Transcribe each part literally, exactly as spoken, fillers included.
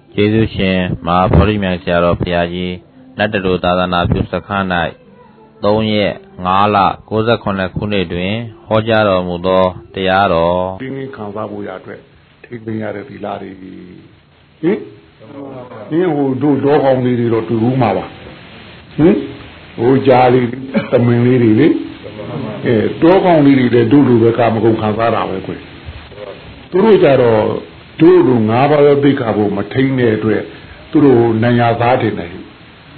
ကျေးဇူးရှင်မဟာဗောဓိမြိုင်ဆရာတော်ဘုရားကြီးနတ်တလူသာသနာပြုစခန်း၌သုံးရက်ငါးလကိုးဆယ်ခုနှစ်ခုနှစ်တွင်ဟောကြားတော်မူသောတရားတော်ပြင်းပြင်းခံစားဖို့ရအတွက်ထိပင်ရတဲ့သီလတွေဟင်ဒီဟိုတို့တော့ကောင်းလေးတွေတော့တွေ့ဘူးမှာပါဟင်ဟိုကြားလေးသမင်လေးတွေလေအဲတော့ကောင်းလေးတွေလည်းတို့လိုပဲကာမဂုဏ်ခံစားတာပဲကွယ်သူတို့ကြတော့တို့တို့ငါးပါးသောသိက္ခာဖို့မထိန်တဲ့အတွက်သူတို့နိုင်ရသားတယ်နေဟင်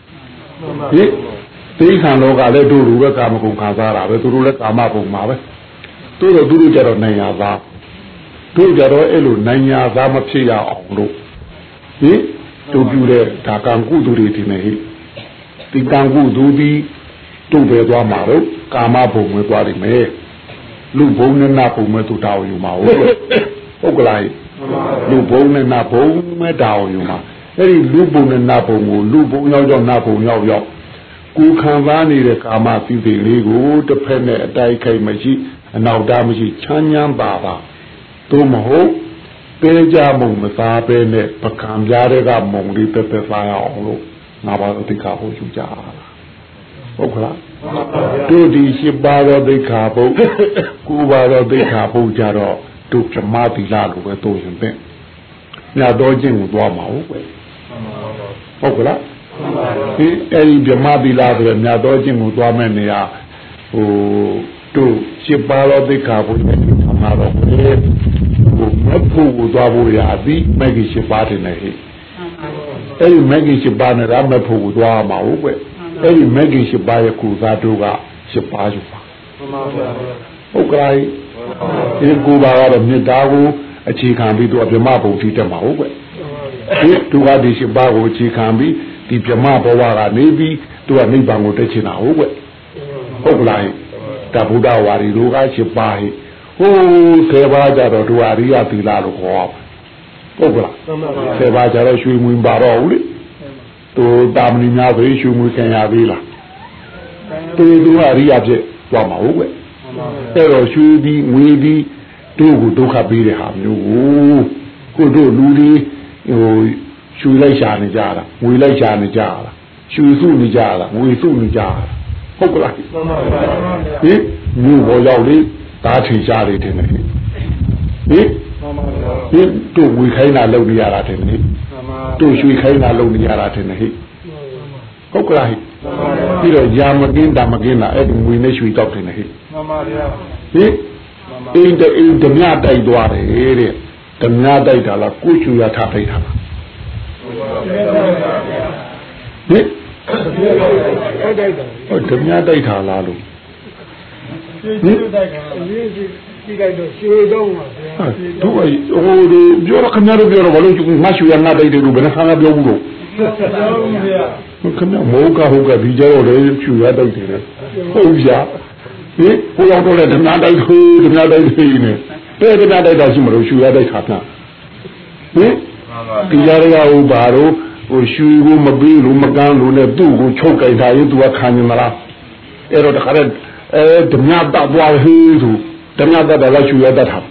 သိက္ခာလောကလည်းတို့လိုပဲကာမဂုဏ်ခံစားတာပဲသူတို့လည်းကာမဂုဏ်မှာပဲသူတို့သူတို့ကြတော့နိုင်ရသားတို့ကြတော့အဲ့လိုနိုင်ရသားမဖြစ်ရအောင်လို့ဟင်တို့ပြုတဲ့ဒါကံကုသိုလ်တွေဒီနေ့ဟိဒီကံကုသိုလ်ဒီတို့ပဲသွားမှာတော့ကာမဘုံပဲသွားလိမ့်မယ်လူဘုံနဲ့နတ်ဘုံပဲသူတောင်းယူမှာဟုတ်ဟုတ်ကလားလူဘုံနဲ့နတ်ဘုံပဲတောင်းယူမှာအဲ့ဒီလူဘုံနဲ့နတ်ဘုံကိုလူဘုံရောက်ရောက်နတ်ဘုံရောက်ရောက်ကိုခံစားနေတဲ့ကာမသီးသီးလေးကိုတစ်ဖက်နဲ့အတိုက်ခိုက်မရှိအနောက်တားမရှိချမ်းချမ်းပါပါသို့မဟုတ်ပေကြမုံမစားပဲနဲ့ပကံပြားတွေကမုံလေးတက်တက်စားရအောင်လို့ငါပါတော့သိက္ခာပုဒ်ယူကြဟုတ်ကလားတို့ဒီရှိပါတော့သိက္ခာပုဒ်ကိုပါတော့သိက္ခာပုဒ်ကြတော့တို့ဓမ္မသီလလိုပဲတို့ရင်တဲ့ညတော်ချင်းကိုသွားမှာဟုတ်ပဲဟုတ်ကလားဒီအဲ့ဒီဓမ္မသီလဆိုရညတော်ချင်းကိုသွားမဲ့နေရာဟိုတို့ရှိပါတော့သိက္ခာပုဒ်နဲ့ဓမ္မတော့ဘယ်မဖို့ကိုသွားဖို့ရသည်မဂ္ဂင်ရှိပါတဲ့နေဟိအဲ့ဒီမဂ္ဂင်ရှိပါနဲ့ရမဖို့ကိုသွားမှာဟုတ်ပဲအဲ့ဒီမဂ္ဂင်ရှိပါရဲ့ကုသတို့ကရှိပါယူပါဟုတ်ကဲ့ဒီကူပါကတော့မေတ္တာကိုအခြေခံပြီးတော့ဗြဟ္မဘုံထိတက်မှာဟုတ်ပဲဒီသူကဒီရှိပါကိုအခြေခံပြီးဒီဗြဟ္မဘဝကနေပြီးသူကနိဗ္ဗာန်ကိုတက်ချင်တာဟုတ်ပဲဟုတ်ကဲ့ဒါဗုဒ္ဓဝါဒီတို့ကရှိပါဟိဟိုဆယ်ပါးကြတော့ဒုအရိယသီလလို့ခေါ်ဟုတ်ကလားဆယ်ပါးကြတော့ရွှေမွေပါတော့ဦးလေသူတာမဏိများဆိုရွှေမွေခံရသေးလားသူသူအရိယဖြစ်သွားမှာဟုတ်ကဲ့အဲ့တော့ရွှေပြီးငွေပြီးတို့ကိုဒုက္ခပေးတဲ့ဟာမျိုးကိုကိုတို့လူတွေဟိုရွှေလိုက်ရှာနေကြတာငွေလိုက်ရှာနေကြတာရွှေစုနေကြတာငွေစုနေကြတာဟုတ်ကလားဟင်မြို့ပေါ်ရောက်လေဒါထင်ရှားလေတယ်ဟင်ဟင်တို့ဝေခိုင်းတာလုပ်နေရတာတယ်ဟင်တို့ရွှေခိုင်းတာလုပ်နေရတာတယ်ဟင်ဟုတ်ကလားဟင်ပြီးတော့ယာမကင်းတာမကင်းတာအဲ့ဒီငွေနဲ့ရွှေတောက်တယ်ဟင်မှန်ပါဗျာဟင်အင်းတဲ့အင်းဓမြတိုက်သွားတယ်တဲ့ဓမြတိုက်တာလားကိုချူရထတိုက်တာလားဟင်ဟုတ်ဓမြတိုက်တာလားလို့ဟင်ဒီလိုက်တော့ရွှေတော့မှာဗျာတို့ဟိုဒီပြောရခင်ဗျားတို့ပြောတော့ဘာလို့မရွှေရငါတိုက်တယ်လို့ဘယ်နှခါကပြောဘူးလို့ခင်ဗျားမောကဟုတ်ကဒီကြတော့လေရွှေရတိုက်တယ်ဟုတ်ဗျာဟင်ဟိုရောက်တော့လေဓမ္မတိုက်ခိုးဓမ္မတိုက်ခိုးနေတဲ့ဓမ္မတိုက်တာရှိမလို့ရွှေရတိုက်ခါဖလားဟင်ဒီကြရကဟိုဘာလို့ဟိုရွှေကိုမပေးလို့မကန်းလို့နဲ့သူ့ကိုချုပ်ကြိုက်တာရင်သူကခံနေမလားအဲ့တော့တခါတည်းအဲဓမြတ်တော့ဟေးသူဓမြတ်တော့လည်းရွှေရတတ်တာ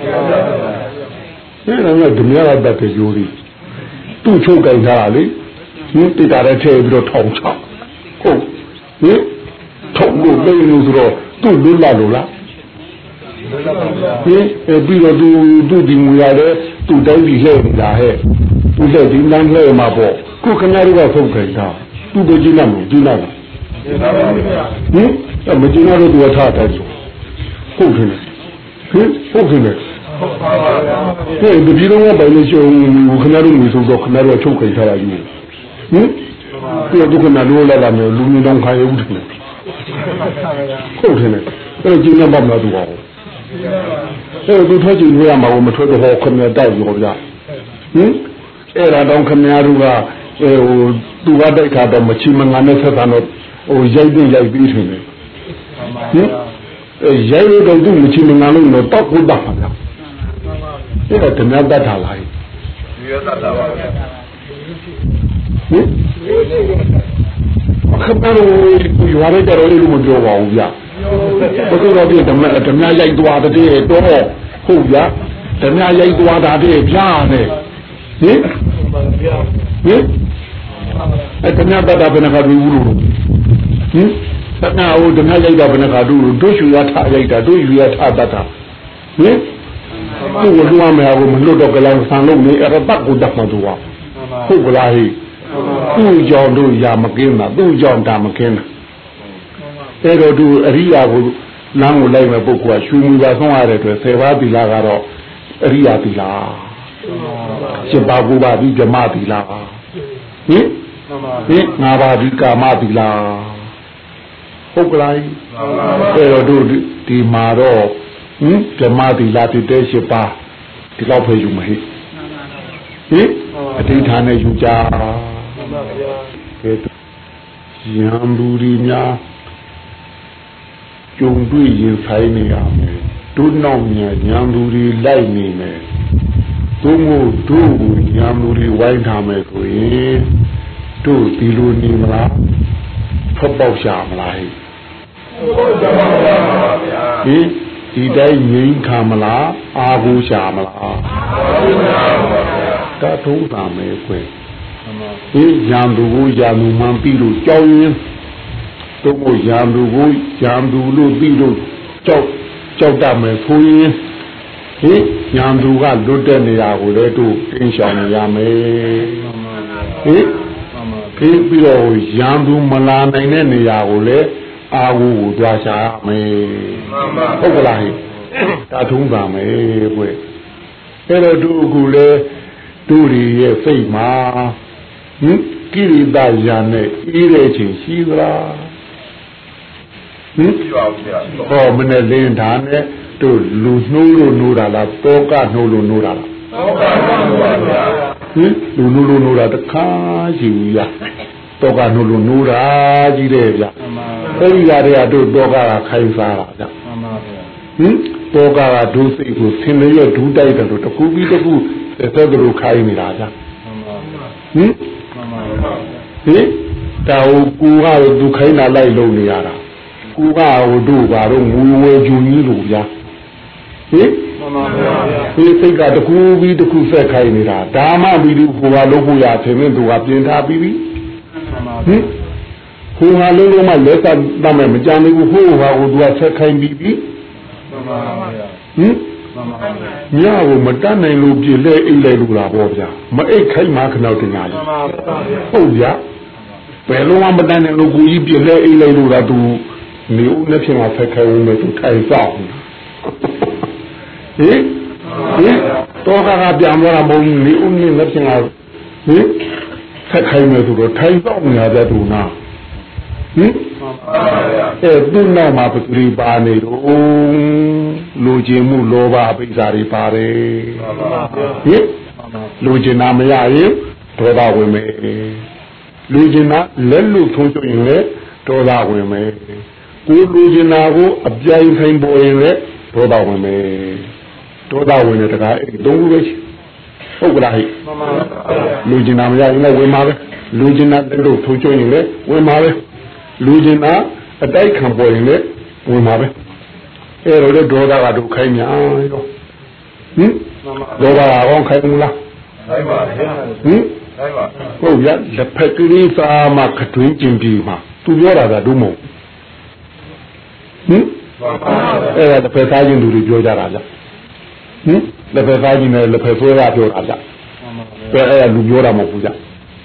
အဲ့တော့ဓမြတ်တတ်တဲ့ယူရီသူ့ချုပ်ကြိုက်တာလေဟင်းတိတာတဲ့ထဲပြီးတော့ထောင်ချဟုတ်ဟင်ထုံလို့လိမ့်လို့ဆိုတော့သူ့လွတ်လာလို့လားဟင်ပြီးတော့သူသူဒီငွေရတယ်သူတိုင်းပြီးလှည့်နေတာဟဲ့သူလက်ဒီလမ်းလှည့်မှာပေါ့ခုခင်ဗျားတို့ကဖုတ်ခိုင်းတာသူတို့ကြည့်လိုက်မကြည့်လိုက်ဟင်မကြည့်ရတော့သူကထားတယ်ဟုတ်တယ်ဟင်ဟုတ်တယ်ဟဲ့ဒီလိုတော့ဘာလို့ရှုံးခင်ဗျားတို့မျိုးဆိုတော့ခင်ဗျားတို့ချုပ်ခိုင်းထားရယူဟင်ဒီဒုက္ခနာလို့လာလာမျိုးလူမျိုးတောင်ခါရဦးတယ်ဟုတ်တယ်အဲ့ဒါကျင်းနေပါမလားသူကအဲ့ဒါသူထွက်ကြည့်လို့ရမှာမထွက်တော့ခင်ဗျားတိုက်ရောဗျာဟင်အဲ့ဒါတော့ခင်ဗျားတို့ကဟိုသူကတိုက်ခါတော့မချီမငါနဲ့ဆက်တာတော့ဟိုရိုက်ပြီးရိုက်ပြီးထင်တယ်ဟင်ရိုက်လို့တော့သူမချီမငါလို့တော့တောက်ဖို့တောက်ပါဗျာအဲ့ဒါဓမြတ်တတ်တာလားဒီရတတ်တာပါဗျာဟင်အခါတော့ရွာရဲကြတော့လေးလို့မပြောပါဘူးဗျာဘယ်လိုတော့ဒီဓမြဓမြရိုက်သွားတဲ့တော့ဟုတ်ဗျာဓမြရိုက်သွားတာတဲ့ဗျာနဲ့ဟဟင်ဟင်အဲ့တဏှာတတ်တာဘယ်နှခါတွေ့ဘူးလို့ဟင်တဏှာကိုတဏှာရိုက်တာဘယ်နှခါတွေ့လို့တို့ရှူရထရိုက်တာတို့ယူရထတတ်တာဟင်သူ့ကိုလွှမ်းမယ်ကိုမလွတ်တော့ကလောင်ဆန်လို့နေအဲ့ဒါကိုတတ်မှသူကဟုတ်ကလားဟိသူ့ကြောင့်တို့ရာမကင်းတာသူ့ကြောင့်ဒါမကင်းတာအဲ့တော့သူအရိယာကိုလမ်းကိုလိုက်မဲ့ပုဂ္ဂိုလ်ကရှူမူပါဆုံးရတဲ့အတွက်ဆယ်ပါးသီလကတော့အရိယာသီလရှင်ပါကူပါပြီးဓမ္မသီလဟင်ဟင်ငါးပါးဒီကာမသီလဟုတ်ကလားအဲ့တော့တို့ဒီမှာတော့ဟင်ဓမ္မသီလတည်တဲ့ရှင်ပါဒီလောက်ပဲယူမဟိဟင်အဋ္ဌာနဲ့ယူကြကဲရံဘူရီများကြုံတွေ့ရင်ဆိုင်နေရမယ်တို့နောက်မြန်ရံဘူရီလိုက်နေမယ်သို့မဟုတ်တို့ကိုရံဘူရီဝိုင်းထားမယ်ဆိုရင်တို့ဒီလိုနေမလားထွက်ပေါက်ရှာမလားဟဲ့ဟင်ဒီတိုင်းငြိမ်းခံမလားအာဟုရှာမလားတထုံးတာမဲခွဲဒီရံသူကိုရံသူမှန်ပြီးလို့ကြောက်ရင်တို့မို့ရံသူကိုရံသူလို့ပြီးလို့ကြောက်ကြောက်တတ်မယ်ဆိုရင်ဟင်ရံသူကလွတ်တဲ့နေရာကိုလည်းတို့တင်းရှောင်ရမယ်ဟင်ပြီးပြီးတော့ရံသူမလာနိုင်တဲ့နေရာကိုလည်းအာဟုကိုတွားရှာရမယ်ဟုတ်ကလားဟင်တထုံးတာမဲခွဲအဲ့တော့တို့ကလည်းတို့ရဲ့စိတ်မှာဟင်ကိရိတာယာနဲ့အေးတဲ့ချိန်ရှိသလားဟင်ရှိပါဘူးဗျာဟောမနဲ့လင်းဓာနဲ့တို့လူနှိုးလို့နိုးတာလားတောကနှိုးလို့နိုးတာလားတောကနှိုးပါဗျာဟင်လူနှိုးလို့နိုးတာတခါရှိဘူးဗျာတောကနှိုးလို့နိုးတာကြီးတယ်ဗျာအဲ့ဒီຢာတွေကတို့တောကကခိုင်းစားတာဗျာမှန်ပါဗျာဟင်တောကကဒုစိတ်ကိုဆင်းရဲဒူးတိုက်တယ်လို့တကူပြီးတကူသက်သက်တို့ခိုင်းနေတာဗျာဟင်ဟင်တောင်ကူကသူခိုင်းတာလိုက်လုံနေရတာကူကဟိုတို့ဘာတော့ငူဝဲဂျူကြီးလို့ဗျာဟင်မှန်ပါဗျာဒီစိတ်ကတကူပြီးတကူဆက်ခိုင်းနေတာဒါမှပြီးဒီဟိုကလုံးဖို့ရထင်မင်းသူကပြင်ထားပြီးပြီဟင်ဟိုဟာလုံးလုံးမှလက်သက်တတ်မယ်မကြမ်းဘူးဟိုဟာကိုသူကဆက်ခိုင်းပြီးပြီမှန်ပါဗျာဟင်ညကိုမတတ်နိုင်လို့ပြည့်လဲအိတ်လိုက်လို့လားပေါ့ဗျာမအိတ်ခိုက်မှခဏတင်ညာကြီးဟုတ်ဗျာဘယ်လုံးဝမတတ်နိုင်လို့ကိုကြီးပြည့်လဲအိတ်လိုက်လို့လားသူနေဦးနဲ့ဖြစ်မှာဆက်ခိုင်းလို့သူထိုင်ဆောင်ဟင်ဟင်တော့ကကပြန်လာတာမဟုတ်နေဦးနဲ့ဖြစ်မှာဟင်ဆက်ခိုင်းမယ်ဆိုတော့ထိုင်ဆောင်နေရတဲ့သူနာဟင်အဲသူ့နောက်မှာပဂရိပါနေတော့လူကျင်မှုလောဘအပိစ္ဆာတွေပါတယ်ဟင်လူကျင်တာမရရင်ဒေါသဝင်မယ်လူကျင်တာလက်လူထုံးချွရင်လည်းဒေါသဝင်မယ်ကိုလူကျင်တာကိုအပြိုင်ဆိုင်ပေါ်ရင်လည်းဒေါသဝင်မယ်ဒေါသဝင်တဲ့တကားအဲ့သုံးခုပဲဟုတ်ကလားဟိလူကျင်တာမရရင်လည်းဝင်ပါပဲလူကျင်တာလက်လူထုံးချွရင်လည်းဝင်ပါပဲလူကျင်တာအတိုက်ခံပေါ်ရင်လည်းဝင်ပါပဲအဲ့တော့ဒေါသကတို့ခိုင်းများရောဟင်ဒေါသကောခိုင်းမလားခိုင်းပါဗျာဟင်ခိုင်းပါဟုတ်ရလက်ဖက်ကလေးစားမှခတွင်းကျင်ပြီးမှသူပြောတာကတို့မဟုတ်ဟင်အဲ့ဒါတစ်ဖက်သားချင်းသူတွေပြောကြတာဗျဟင်လက်ဖက်သားချင်းနဲ့လက်ဖက်ဆွဲရပြောတာဗျအဲ့အဲ့လူပြောတာမဟုတ်ဘူးဗျဟင်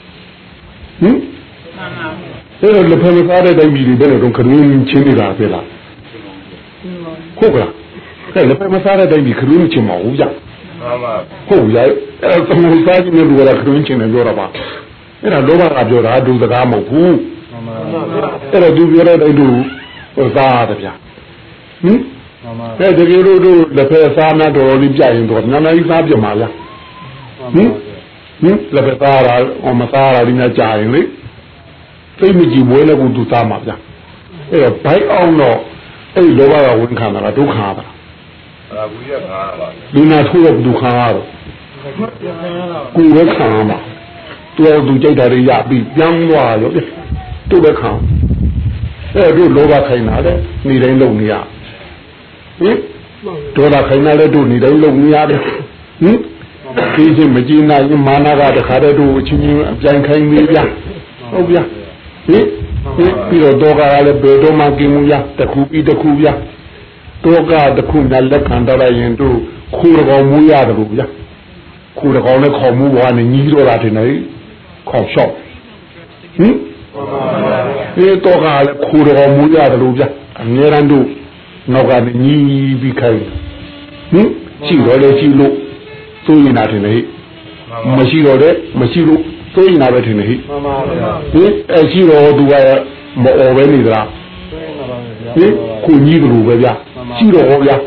အဲ့တော့လက်ဖက်မစားတဲ့တိုင်းပြည်တွေဘယ်လိုတော့ခတွင်းချင်းနေတာပဲလားဟုတ်ကလားအဲ့လက်ဖက်မစားတဲ့တိုင်းပြည်ခရုံးချင်းမဟုတ်ကြမှန်ပါဟုတ်ရဲ့အဲ့သမုဒ္စားကြီးမျိုးကခရုံးချင်းနဲ့ပြောတာပါအဲ့ဒါလောဘကပြောတာဒုစကားမဟုတ်ဘူးမှန်ပါအဲ့တော့သူပြောတဲ့တိုင်းသူဟိုစားတယ်ဗျာဟင်မှန်ပါအဲ့တကယ်လို့တို့လက်ဖက်စားမှတော်တော်လေးပြရင်တော့နာမည်စားပြမှာလားဟင်ဟင်လက်ဖက်စားတာဟောမစားတာဒီများကြာရင်လေသိမကြည့်ဘွဲလည်းကိုသူစားမှာဗျာအဲ့တော့ဘိုက်အောင်တော့အဲ့ဒီလောဘကဝင်ခံတာဒုက္ခပါအဲ့ဒါဘူးရခါပါဒီနာထိုးတော့ဒုက္ခရတော့ကိုယ်ပဲခံရမှာသူ့သူကြိုက်တာတွေရပြီးပြန်သွားရောသူ့ပဲခံအဲ့တို့လောဘခိုင်းတာလေနေတိုင်းလုံနေရဟင်ဒေါသခိုင်းတာလေတို့နေတိုင်းလုံနေရတယ်ဟင်ဒီချင်းမကြည့်နိုင်ဘူးမာနကတခါတည်းတို့အချင်းချင်းအပြိုင်ခိုင်းနေဗျာဟုတ်ဗျာဟင်ပြီးတော့တော့ကလည်းဘယ်တော့မှกินမှုရတခုပြီးတခုဗျာတော့ကတခုနဲ့လက်ခံတော့ရင်တို့ခိုးတော်မူရတယ်လို့ဗျာခိုးတော်နဲ့ခေါ်မှုဘွားနဲ့ညီးတော့တာတင်နေခေါ်လျှောက်ဟင်ဒီတော့ကလည်းခိုးတော်မူရတယ်လို့ဗျာအများရန်တို့နောက်ကနေညီးပြီးခိုင်းဟင်ကြည့်တော့လေကြည့်လို့သိရင်တာတင်နေမရှိတော့တဲ့မရှိလို့သိရင်တာပဲတင်နေဟိမှန်ပါဗျာဟင်အဲရှိတော့သူကမအော်ပဲနေသလားဟင်ကိုကြီးကလို့ပဲဗျာရှိတော့ဟောဗျာ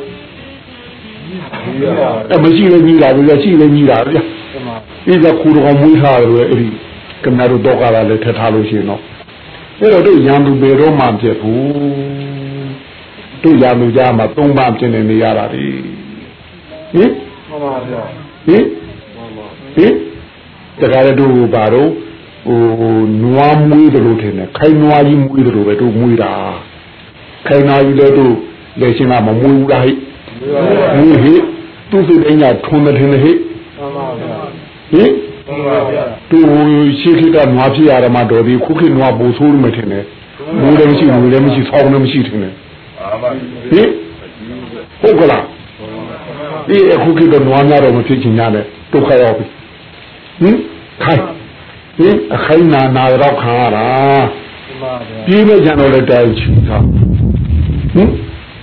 အဲမရှိလည်းကြီးတာဗျာရှိလည်းကြီးတာဗျာဒီကခုတော်မွေးထားတယ်အဲ့ဒီကမ္ဘာတို့တော့ကလည်းထထားလို့ရှိရင်တော့အဲ့တော့တို့ရံသူပေတော့မှဖြစ်ဘူးတို့ရံသူကြားမှာသုံးပါးဖြစ်နေနေရတာဒီဟင်မှန်ပါဗျာဟင်ဟင်တခါတည်းတို့ဘာတော့ဟိုနွားမွေးတယ်လို့ထင်တယ်ခိုင်နွားကြီးမွေးတယ်လို့ပဲတို့မွေးတာခိုင်နွားကြီးလည်းတို့လက်ရှင်ကမမွေးဘူးလားဟိမွေးဟိသူ့စိတ်တိုင်းကထုံးတယ်ထင်တယ်ဟိမှန်ပါဗျာဟင်မှန်ပါဗျာတို့ရှိခိကနွားဖြစ်ရတာမှတော်ဒီခုခေတ်နွားပူဆိုးလို့မထင်နဲ့မွေးလည်းမရှိဘူးလည်းမရှိဆောင်းလည်းမရှိထင်တယ်ဟင်ဟုတ်ကလားဒီအခုခေတ်ကနွားများတော့မဖြစ်ချင်ကြနဲ့ဒုက္ခရောက်ပြီဟင်ခိုင်ဟင်အခိုင်နာနာတော့ခံရတာပြေးမဲ့ကြတော့လည်းတိုင်းချီတာဟင်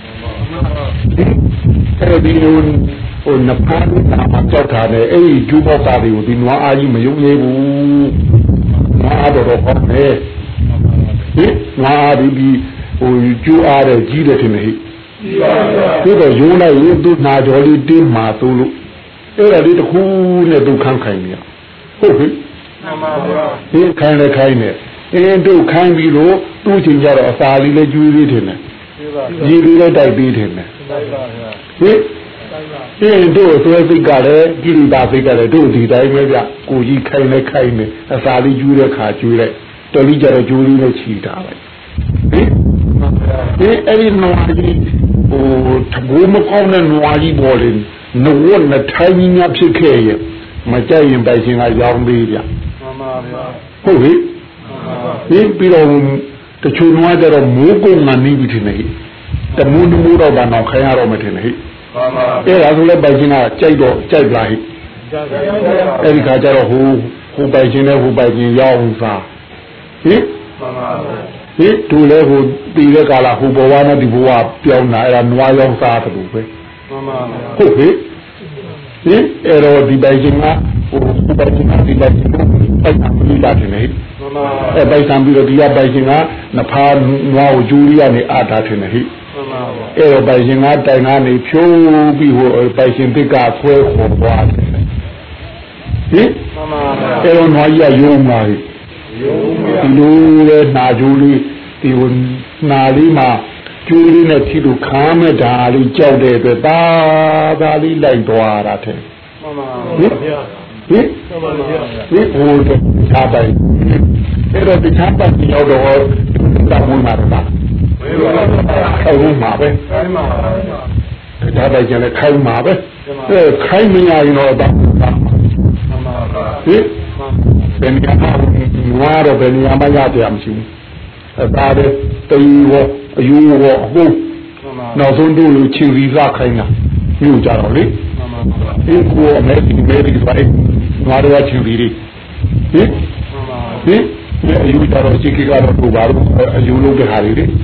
အဲ့ဒီဟိုဟိုနဖားနာမကြောက်တာနဲ့အဲ့ဒီကျူပေါတာတွေကိုဒီနွားအားကြီးမယုံသေးဘူးနွားတော့တော့ဟောတယ်ဟင်နွားအားဒီဟိုကျူအားတဲ့ကြီးတယ်ထင်တယ်ဟိဒီတော့ယုံလိုက်ရင်သူနာကြော်လေးတင်းမာသူလို့အဲ့ဒါလေးတစ်ခုနဲ့သူခန့်ခိုင်နေရဟုတ်ပြီမှန်ပါဗျာဒီခိုင်းလည်းခိုင်းနေအင်းတို့ခိုင်းပြီးလို့သူ့ချင်းကြတော့အစာလေးလည်းကျွေးလေးထင်တယ်ကြီးလေးလည်းတိုက်ပြီးထင်တယ်ဟင်အင်းတို့သွဲစိတ်ကလည်းကြည်တာစိတ်ကလည်းတို့ဒီတိုင်းပဲဗျကိုကြီးခိုင်းလည်းခိုင်းနေအစာလေးကျွေးတဲ့ခါကျွေးလိုက်တော်လေးကြတော့ကျွေးလေးလည်းချီတာပဲဟင်ဒီအဲ့ဒီနွားကြီးဟိုတဘူမကောင်းတဲ့နွားကြီးပေါ်လေနဝတ်နဲ့ထိုင်းကြီးများဖြစ်ခဲ့ရဲ့မကြိုက်ရင်ပိုက်ရှင်ကရောင်းသေးဗျမှန်ပါဗျာဟုတ်ပြီဒီပြီးတော့တချို့နွားကြတော့မိုးကုန်းကနေပြီထင်တယ်တမူးနမူးတော့ဘာတော့ခိုင်းရတော့မထင်နဲ့ဟိမှန်ပါအဲ့ဒါဆိုလည်းပိုက်ရှင်ကကြိုက်တော့ကြိုက်လာဟိအဲ့ဒီခါကျတော့ဟိုဟိုပိုက်ရှင်နဲ့ဟိုပိုက်ရှင်ရောင်းစားဟိမှန်ပါဟိသူလည်းဟိုတီးတဲ့ကာလဟိုဘဝနဲ့ဒီဘဝပြောင်းလာအဲ့ဒါနွားရောင်းစားတယ်လို့ပဲမှန်ပါဟုတ်ပြီဟင်အဲ့တော့ဒီပိုင်ရှင်ကဟိုပိုင်ရှင်ကဒီပိုင်ရှင်ကိုပိုက်ဆံပြီးလာတယ်လေမှန်ပါအဲ့ပိုက်ဆံပြီးတော့ဒီကပိုင်ရှင်ကနဖားနွားကိုဂျူရီကနေအားထားတယ်ဟိမှန်ပါအဲ့တော့ပိုင်ရှင်ကတိုင်ကနေဖြိုးပြီးဟိုပိုင်ရှင်တစ်ကဆွဲခေါ်သွားတယ်ဟင်မှန်ပါအဲ့တော့နွားကြီးကယုံလာပြီယုံပါဒီလိုလေနာဂျူရီဒီဟိုနာလေးမှာကျိုးလေးနဲ့ထီလို့ခါမဲ့ဓာလေးကြောက်တဲ့အတွက်ဒါဒါလေးလိုက်သွားတာတဲ့မှန်ပါဗျာဟင်မှန်ပါဗျာဒီဟိုတခြားပိုင်အဲ့တော့တခြားပိုင်ရောက်တော့တာဝင်လာတာခိုင်းမှာပဲခိုင်းမှာတခြားပိုင်ကျန်လည်းခိုင်းမှာပဲအဲခိုင်းမရရင်တော့ဒါမှန်ပါဟင်ဘယ်နေရာမှာငွားတော့ဘယ်နေရာမှာရတယ်မရှိဘူးအဲဒါပဲတီးရောအယူရောအဟုတ်နောက်ဆုံးတို့လူချင်းရီစားခိုင်းတာမြို့ကြတော့လေဒီကိုအမေဒီမေဒီဖိုင်ငါတို့ချင်းရီဟင်ဟင်အယူကြတော့ချင်းကတော့တို့ပါတော့အယူလုပ်တဲ့ဟာတွေလေဟင်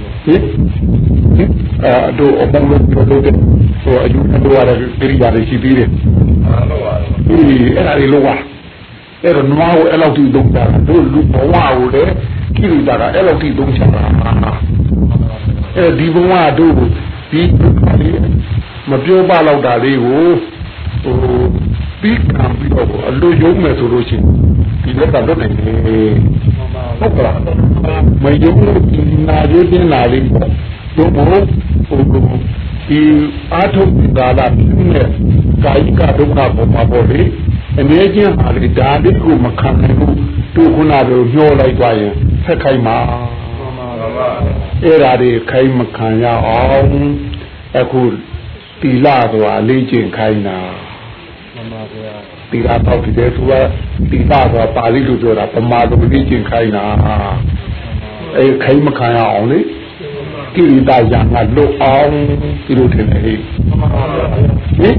အဲတို့အပေါ်လို့တို့တဲ့ဆိုအယူတို့ရတဲ့ပြည်ရတယ်ရှိသေးတယ်ဟုတ်ပါဘူးဒီအဲ့ဒါတွေလောကအဲ့တော့နွားကိုအဲ့လောက်ထိသုံးတာတို့လူဘဝကိုလေကိရိတာကအဲ့လောက်ထိသုံးချတာအဲဒီဘဝတို့ဒီမပြောပါတော့တာလေးကိုဟိုပြီးခံပြီးတော့အလိုယုံမယ်ဆိုလို့ရှိရင်ဒီလက်ကတော့နိုင်တယ်ဟုတ်ကလားမယုံလို့ဒီနာကျင်းလာလေးပေါ့တို့ဘုံဟိုဒီအာထုပ်ကာလနဲ့ကာယကဒုက္ခပေါ်မှာပေါ့လေအနေချင်းဟာလေဒါလေးကိုမခံနိုင်ဘူးတို့ခုနကညှောလိုက်သွားရင်ဆက်ခိုင်းမှာအဲ့ဒါတွေခိုင်းမခံရအောင်အခုတီလာဆိုတာလေးကျင်ခိုင်းတာတီလာတော့ဒီတဲ့သူကတီလာဆိုပါဠိလိုပြောတာပမာလိုပြီးကျင်ခိုင်းတာအဲခိုင်းမခံရအောင်လေကိရိတာရံကလွတ်အောင်ဒီလိုထင်တယ်ဟိဟင်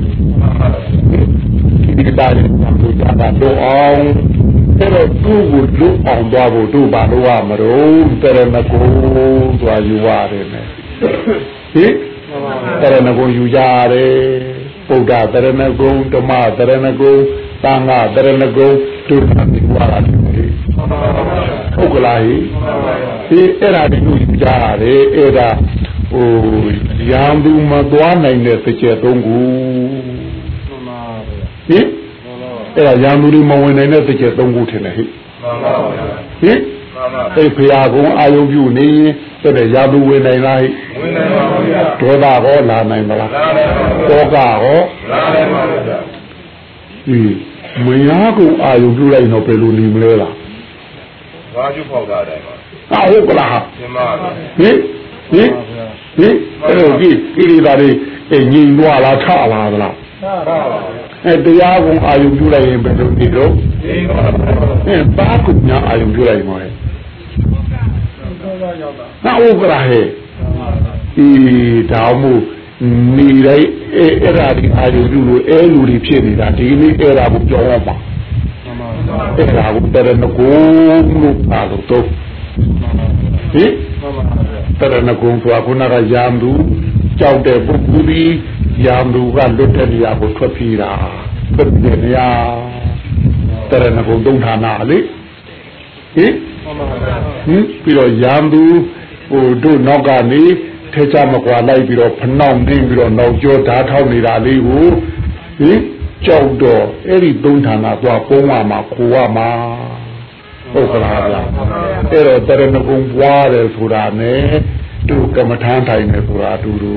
ကိရိတာရံကလွတ်အောင်အဲ့တော့သူ့ကိုလွတ်အောင်သွားဖို့တို့ဘာလို့ရမလို့တရဏဂုံသွားယူရတယ်နဲ့ဟိတရဏဂုံယူကြရတယ်ဗုဒ္ဓတရဏဂုံဓမ္မတရဏဂုံသံဃာတရဏဂုံတို့ကဒီဝါရတယ်ဟုတ်ကလားဟိဒီအဲ့ဒါတွေယူကြရတယ်အဲ့ဒါဟိုရံသူမသွားနိုင်တဲ့တစ်ချက်သုံးခုဟိအဲ့ဒါရံသူတွေမဝင်နိုင်တဲ့တစ်ချက်သုံးခုထင်တယ်ဟိဟိအဲ့ဖရာကုံအာယုပြုနေတဲ့ရံသူဝင်နိုင်လားဟိဝင်နိုင်ပါဘူးဗျာဒေါသဟောလာနိုင်မလားလာနိုင်ပါဘူးတောကဟောလာနိုင်ပါဘူးဗျာဒီမယားကုံအာယုပြုလိုက်တော့ဘယ်လိုနေမလဲလားဘာကျုပ်ဖောက်တာတယ်ပါအာဟုတ်ကလားရှင်းပါဗျာဟိဟိဟိအဲ့လိုဒီကိရိတာတွေငြိမ်သွားလားထလာသလားထပါပါအဲတရားကုံအာယုပြုလိုက်ရင်ဘယ်လိုနေတော့ငြိမ်ပါပါအဲဘာကုညာအာယုပြုလိုက်မှာလဲနာဟုတ်ကလားဟဲ့ဒီဒါမို့နေလိုက်အဲ့ဒါဒီအာယုပြုလို့အဲလူတွေဖြစ်နေတာဒီနေ့အဲ့ဒါကိုပြောရမှာအဲ့ဒါကိုတရဏဂုံလို့ပါလို့တော့ဟိတရဏဂုံဆိုတာခုနကရံသူကြောက်တဲ့ပုဂ္ဂိုလ်ဒီရံသူကလွတ်တဲ့နေရာကိုထွက်ပြေးတာထွက်ပြေးနေရတရဏဂုံသုံးဌာနလေဟိဟင်ပြီးတော့ရံသူဟိုတို့နောက်ကနေထဲချမကွာလိုက်ပြီးတော့ဖနှောင့်နှင်းပြီးတော့နောက်ကျောဓာတ်ထောက်နေတာလေးကိုဟင်ကြောက်တော့အဲ့ဒီသုံးဌာနသွားပုံးရမှာခိုးရမှာဟုတ်ကလားဗျာအဲ့တော့တရဏဂုံပွားတယ်ဆိုတာနဲ့သူကမ္မထမ်းထိုင်နေဆိုတာအတူတူ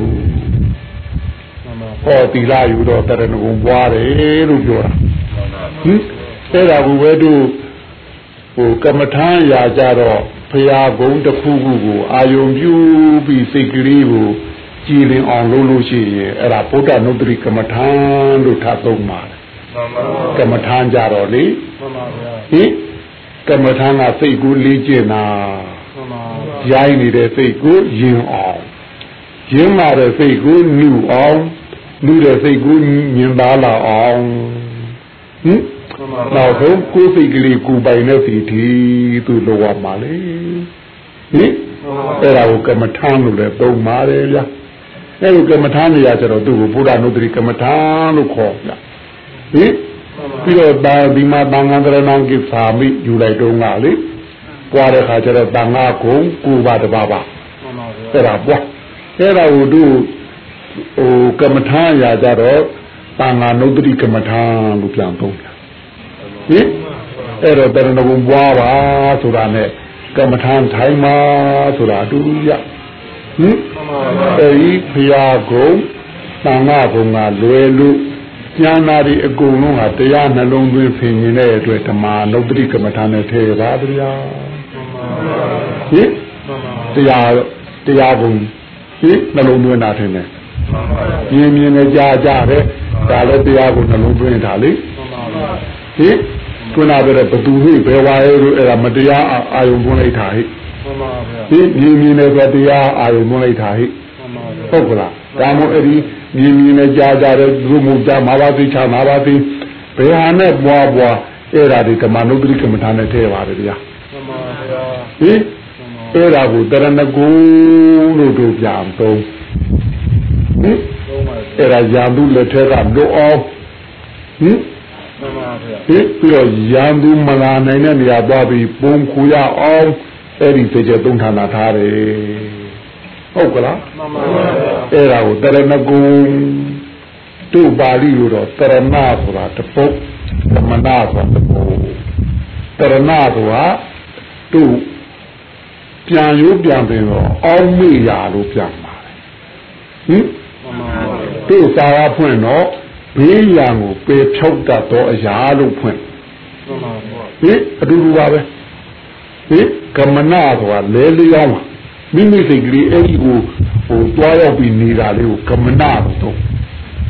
ဟောတီလာယူတော့တရဏဂုံပွားတယ်လို့ပြောတာဟင်အဲ့ဒါကိုပဲသူဟိုကမ္မထမ်းရာကြတော့ဖရာဂုံတစ်ခုခုကိုအာယုံပြုပြီးစိတ်ကလေးကိုကြည်လင်အောင်လုပ်လို့ရှိရင်အဲ့ဒါဗုဒ္ဓနုတ္တိကမ္မထမ်းလို့ထားသုံးပါတယ်ကမ္မထမ်းကြတော့လေဟင်ကမ္မထမ်းကစိတ်ကိုလေ့ကျင့်တာရိုင်းနေတဲ့စိတ်ကိုယဉ်အောင်ယဉ်လာတဲ့စိတ်ကိုနှူအောင်နှူတဲ့စိတ်ကိုမြင်ပါလာအောင်ဟင်နောက်ဆုံးကိုယ်စိတ်ကလေးကိုပိုင်တဲ့စီတီသူ့လိုရမှာလေဟင်အဲ့ဒါကိုကမ္မထမ်းလို့လည်းသုံးပါတယ်ဗျာအဲ့လိုကမ္မထမ်းနေရကြတော့သူ့ကိုဘုရားနုတ္တိကမ္မထမ်းလို့ခေါ်ဗျာဟင်ပြီးတော့ဒါဒီမှာတန်ခါတရဏံကိသာမိယူလိုက်တော့ငါလေပွားတဲ့ခါကျတော့တန်ခါကုံကိုပါတပါပါအဲ့ဒါပွားအဲ့ဒါကိုသူဟိုကမ္မထမ်းရကြတော့တန်ခါနုတ္တိကမ္မထမ်းလို့ပြန်သုံးတယ်ဟင်အဲ့တော့တရဏဂုံပွားပါဆိုတာနဲ့ကမ္မထမ်းထိုင်ပါဆိုတာအတူတူရဟင်အဲဒီဖရာကုံတန်ခါကုံကလွယ်လို့ဉာဏ်နာဒီအကုန်လုံးဟာတရားနှလုံးသွင်းဖင်နေတဲ့အတွက်ဓမ္မနုတ္တိကမ္မထာနဲ့ထည့်ပါဗျာဟင်တရားတရားဘုံဟင်နှလုံးသွင်းတာထင်တယ်မြင်မြင်နဲ့ကြားကြတယ်ဒါလည်းတရားကိုနှလုံးသွင်းတာလေဟင်ခုနကဘယ်သူဟိဘယ်ဝါရဲလို့အဲ့ဒါမတရားအာယုံပွန်းလိုက်တာဟိဟင်မြင်မြင်နဲ့ဆိုတရားအာယုံပွန်းလိုက်တာဟိဟုတ်ကလားဒါမို့အဲ့ဒီမြင်မြင်နဲ့ကြားကြတဲ့သူမှုကြမှာပါသိချာမှာပါသိဘယ်ဟာနဲ့ပွားပွားအဲ့ဒါဒီဓမ္မနုတ္တိကမ္မထာနဲ့ထည့်ပါတယ်ဗျာမှန်ပါဗျာဟင်အဲ့ဒါကိုတရဏဂုံလို့တို့ပြန်သုံးဟင်အဲ့ဒါရာသူလက်ထက်ကလွတ်အောင်ဟင်မှန်ပါဗျာဟင်ပြီးတော့ရာသူမလာနိုင်တဲ့နေရာသွားပြီးပုံခူရအောင်အဲ့ဒီတစ်ချက်သုံးဌာနထားတယ်ဟုတ်ကလားမှန်ပါဗျာအဲ့ဒါကိုတရဏဂုံတို့ပါဠိလိုတော့တရဏဆိုတာတပုတ်သမဏဆိုတာတပုတ်တရဏဆိုတာတို့ပြန်ရိုးပြန်ပြင်တော့အောင်းမေ့ရာလို့ပြန်ပါတယ်ဟင်မှန်ပါဗျာတို့စာရဖွင့်တော့ဘေးရန်ကိုပေဖြုတ်တတ်သောအရာလို့ဖွင့်မှန်ပါဗျာဟင်အတူတူပါပဲဟင်ကမ္မနာဆိုတာလဲလျောင်းမိမိစိတ်ကလေးအဲ့ဒီကိုဟိုတွားရောက်ပြီးနေတာလေးကိုကမ္မနာလို့တော့ဟ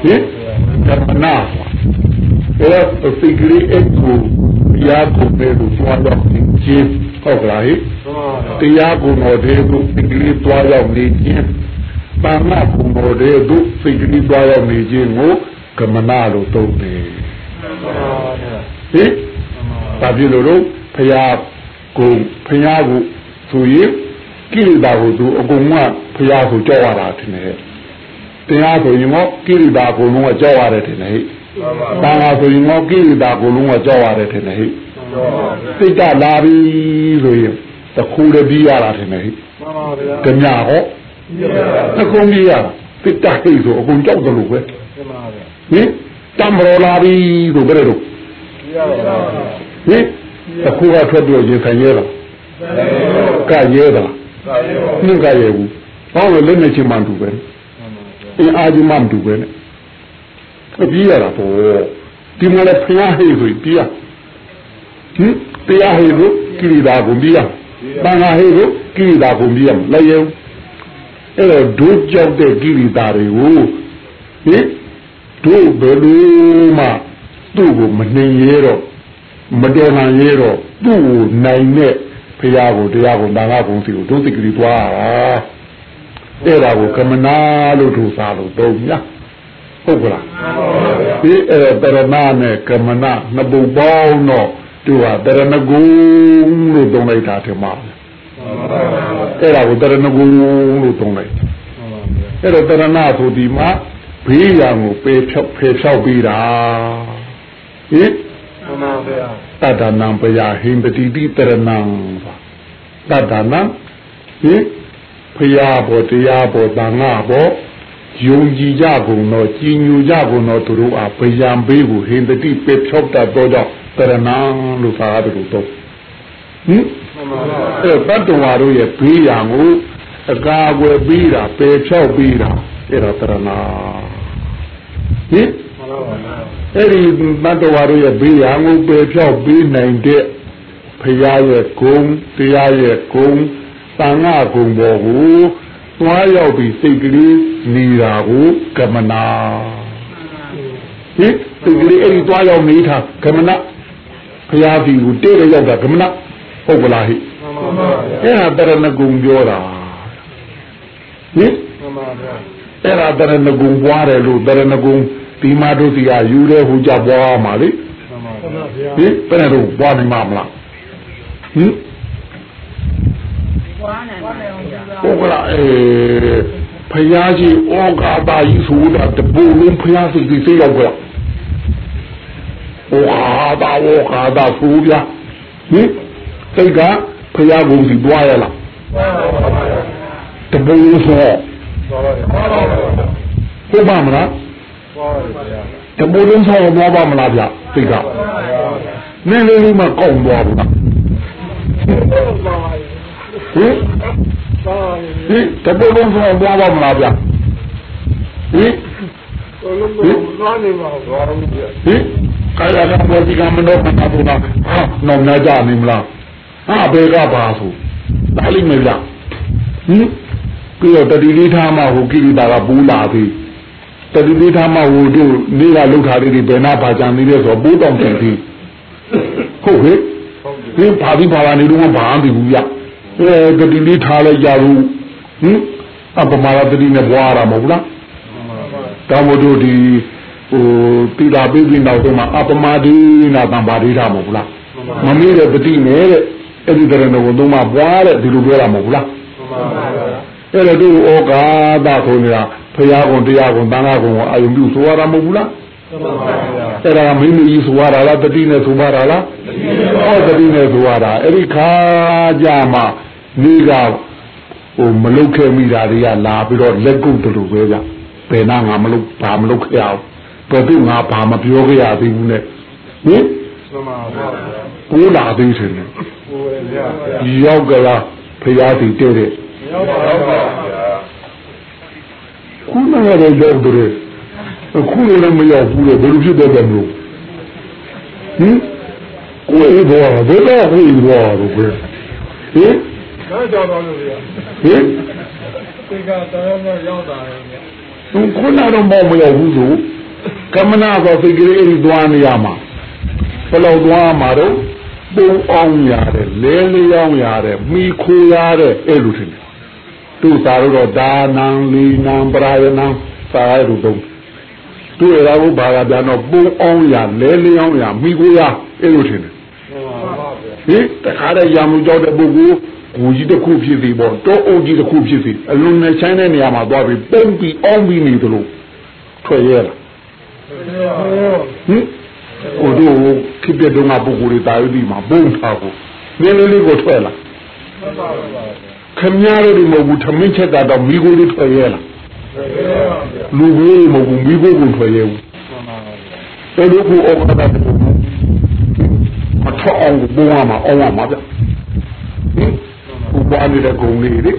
ဟင်ကမ္မနာအဲ့ဒါစိတ်ကလေးအကူတရားကိုပဲလို့သွားတော့ခြင်းဟုတ်ကလားဟိတရားကိုတော့တဲ့သူစိတ်ကလေးသွားရောက်နေခြင်းပါဏကုတော်တဲ့သူစိတ်ကလေးသွားရောက်နေခြင်းကိုကမ္မနာလို့သုံးတယ်ဟိဘာဖြစ်လို့တော့ဖရာကိုဖရာကိုဆိုရင်ကိလေသာကိုသူအကုန်ကဖရာကိုကြောက်ရတာထင်တယ်တရားဆိုရင်တော့ကိလေသာကိုလုံးဝကြောက်ရတယ်ထင်တယ်ဟိတန်ခါဆိုရင်တော့ကိလေသာကိုလုံးဝကြောက်ရတယ်ထင်တယ်ဟိစိတ်ကလာပြီဆိုရင်တခုလည်းပြီးရတာထင်တယ်ဟိဓမြဟောအကုန်ပြီးရတာစိတ်တဟိဆိုအကုန်ကြောက်တယ်လို့ပဲဟင်တမရောလာပြီဆိုကြတယ်လို့ဟင်တခုကထွက်ပြီးရင်ဆိုင်ရဲတာကရဲတာနှင်းကရဲဘူးဟောလည်းလက်နဲ့ချင်းမှန်တူပဲအင်းအာကြီးမှန်တူပဲနဲ့ပြီးရတာပေါ့ဒီမှာလည်းဖျားဟိဆိုပြီးရဟင်တရားဟိကိုကိရိတာကိုပြီးရတန်ခါဟိကိုကိရိတာကိုပြီးရလည်းရုံအဲ့တော့ဒုကြောက်တဲ့ကိရိတာတွေကိုဟင်တို့ဘယ်လိုမှသူ့ကိုမနှင်ရဲတော့မတော်နိုင်ရဲတော့သူ့ကိုနိုင်တဲ့ဖရာကိုတရားကိုတန်ခါကုံစီကိုဒုစိတ်ကလေးသွားတာအဲ့ဒါကိုကမနာလို့သူစားလို့တော့ညဟုတ်ကလားဒီအဲ့တရဏနဲ့ကမနာနှစ်ပုံပေါင်းတော့သူကတရဏဂုံလို့သုံးလိုက်တာထင်ပါအဲ့ဒါကိုတရဏဂုံလို့သုံးလိုက်အဲ့တော့တရဏဆိုဒီမှာဘေးရန်ကိုပေဖြောက်ဖေဖြောက်ပြီးတာဟင်မှန်ပါဗျာတတ္တနံပယဟိန္တိတိတရဏံတတ္တနံဟင်ဖရာဘောတရားဘောတန်ခါဘောယုံကြည်ကြကုန်တော့ကြည်ညိုကြကုန်တော့သူတို့အားဗယံဘေးကိုဟိန္တိပေဖြောက်တတ်တော့ကြောင့်တရဏံလို့သာတယ်လို့တော့ဟင်အဲ့တတ္တဝါတို့ရဲ့ဘေးရန်ကိုအကာအကွယ်ပြီးတာပေဖြောက်ပြီးတာအဲ့ဒါတရဏဟင်အဲ့ဒီတတ္တဝါတို့ရဲ့ဘေးရန်ကိုပေဖြောက်ပြီးနိုင်တဲ့ဖရာရဲ့ဂုဏ်တရားရဲ့ဂုဏ်သံဃာဂုံပေါ်ကိုသွားရောက်ပြီးစိတ်ကလေးနေတာကိုကမနာဟင်စိတ်ကလေးအဲ့ဒီသွားရောက်နေတာကမနာဘုရားကြီးကိုတည့်ရရောက်တာကမနာဟုတ်ကလားဟိအဲ့ဒါတရဏဂုံပြောတာဟင်အဲ့ဒါတရဏဂုံပွားတယ်လို့တရဏဂုံဒီမာတို့စီကယူတဲ့ဟိုကြပွားမှာလေဟင်ဘယ်နဲ့တော့ပွားနိုင်မှာမလားဟင်ဟုတ်ကလားအဲဖယားကြီးဩဃာတာကြီးဆိုတာတပူလုံးဖယားစိတ်ကြီးစိတ်ရောက်ကြဩဃာတာဩဃာတာဆိုပြဟင်စိတ်ကဖယားကိုစီတွားရလားတပူလုံးဆိုဟုတ်ပါမလားတပူလုံးဆိုတော့ပါမလားဗျစိတ်ကနည်းလေးလေးမှကောက်သွားဘူးလားဟင်ဒီတပလုံးဆုံးသွားပါမလားဗျဟင်ဟင်သွားနေပါသွားတော့ဗျဟင်ကာယကံပေါ်ဒီကမနောကတာဘူးလားဟာနောင်နာကြနေမလားဟာဘယ်ကပါဆိုဒါလိမ့်မယ်ဗျဟင်ပြီးတော့တတိလေးထားမှဟိုကိရိတာကပူးလာပြီတတိလေးထားမှဟိုတို့နေကလှုပ်ထားလေးတွေဘယ်နာပါကြံနေလဲဆိုတော့ပိုးတောင်တင်ပြီဟုတ်ဟဲ့ဒီဘာဒီဘာလာနေတော့ဘာမှမပြီးဘူးဗျအဲတတိလေးထားလိုက်ကြဘူးဟင်အပမာရတတိနဲ့ဘွားရမှာမဟုတ်လားတောင်မတို့ဒီဟိုတိတာပိပိနောက်တော့မှအပမာဒီနာတံပါဒိတာမဟုတ်လားမမေးတဲ့တတိနဲ့တဲ့အဲ့ဒီတရဏကိုသုံးမှဘွားတဲ့ဒီလိုပြောတာမဟုတ်လားအဲ့ဒါတို့ဩကာသဆိုနေတာဖရာကုံတရားကုံတန်ခါကုံကိုအာယုံပြုဆိုရတာမဟုတ်ဘူးလားအဲ့ဒါမိမိကြီးဆိုရတာလားတတိနဲ့ဆိုရတာလားဟောတတိနဲ့ဆိုရတာအဲ့ဒီခါကြမှာနေကဟိုမလုတ်ခဲ့မိတာတွေကလာပြီးတော့လက်ကုပ်တူတူပဲကြဘယ်နာငါမလုတ်ဘာမလုတ်ခဲ့အောင်ဘယ်သူငါဘာမပြောခဲ့ရသေးဘူးနဲ့ဟင်ကိုလာသေးတယ်ရောက်ကြလားဖရာစီတဲ့တဲ့ရောက်ပါပါဗျာခုနကတော့ရောက်တယ်အခုလည်းမရောက်ဘူးလေဘယ်လိုဖြစ်တယ်လဲမလို့ဟင်ကိုယ်ဘောဘယ်တော့ကိုယ်ဘောတော့ပဲဟင်တော့ကြောက်တော့လို့ဗျာဟင်ဒီကတော်တော်ရောက်တာလေဗျာခုနတော့မမရောက်ဘူးဆိုမနာသောစိတ်ကလေးအဲ့ဒီသွားနေရမှာဘယ်လောက်သွားမှာတော့ပုံအောင်ရတယ်လဲလျောင်းရတယ်မိခိုးရတယ်အဲ့လိုထင်တယ်သူသာတော့ဒါနံလီနံပရာယနံစာရတို့တော့သူရတာဘုဘာကပြန်တော့ပုံအောင်ရလဲလျောင်းရမိခိုးရအဲ့လိုထင်တယ်ဟင်တခါတည်းရမှုကြောက်တဲ့ပုဂ္ဂိုလ်ကိုကြီးတစ်ခုဖြစ်စီပေါ့တောအုပ်ကြီးတစ်ခုဖြစ်စီအလွန်နဲ့ချိုင်းတဲ့နေရာမှာသွားပြီးပုံပြီးအောင်ပြီးနေသလိုထွက်ရလားဟင်ဟိုတို့ခိပြတုံးကပုဂ္ဂိုလ်တွေတာယူပြီးမှာပုံထားကိုနည်းနည်းလေးကိုထွက်လာခမည်းတော်ဒီမဟုတ်ဘူးထမင်းချက်တာတော့မိကိုလေးထွက်ရလားလူကြီးမဟုတ်ဘူးမိကိုကိုထွက်ရဘူးအဲ့လိုကိုအောက်ကတာမထွက်အောင်ပုံရမှာအောင်ရမှာဗျဟင်ဘုရားနေတဲ့ဂုံလေးလေဟင်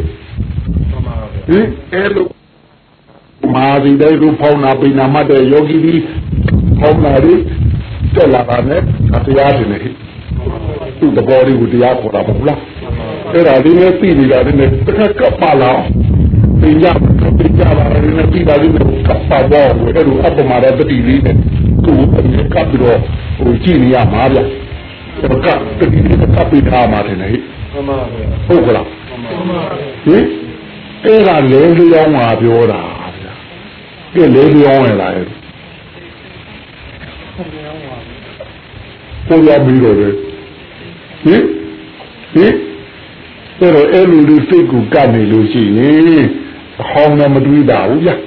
အဲ့လိုမာဒီတဲ့ရူဖောင်းနာပိနာမတဲ့ယောဂီဒီဖောင်းနာရီတက်လာတာနဲ့တရားတင်နေသူ့တဘောလေးကိုတရားခေါ်တာမဟုတ်လားအဲ့ဒါလေးနဲ့ပြည်နေတာလေးနဲ့တစ်ခါကပ်ပါလာပညာပညာလာလေးနဲ့ပြည်တာလေးနဲ့ကပ်ပါတော့အဲ့လိုအပမာရတတိလေးနဲ့သူ့ကိုကပ်ပြီးတော့ဟိုကြည့်နေရမှာဗျအဲ့တော့ကပ်တတိလေးကပ်ပြီးထားမှာတယ်ဟဲ့ဟုတ်ကလားဟင်အဲ့ဒါလဲလျောင်းမှာပြောတာဗျကဲလဲလျောင်းရလားအဲ့ပေါ်ရပြီးတော့လေဟင်ဟင်အဲ့တော့အဲ့လိုလူစိတ်ကိုကပ်နေလို့ရှိရင်အဟောင်းနဲ့မတွေးတာဘူးဗျဟင်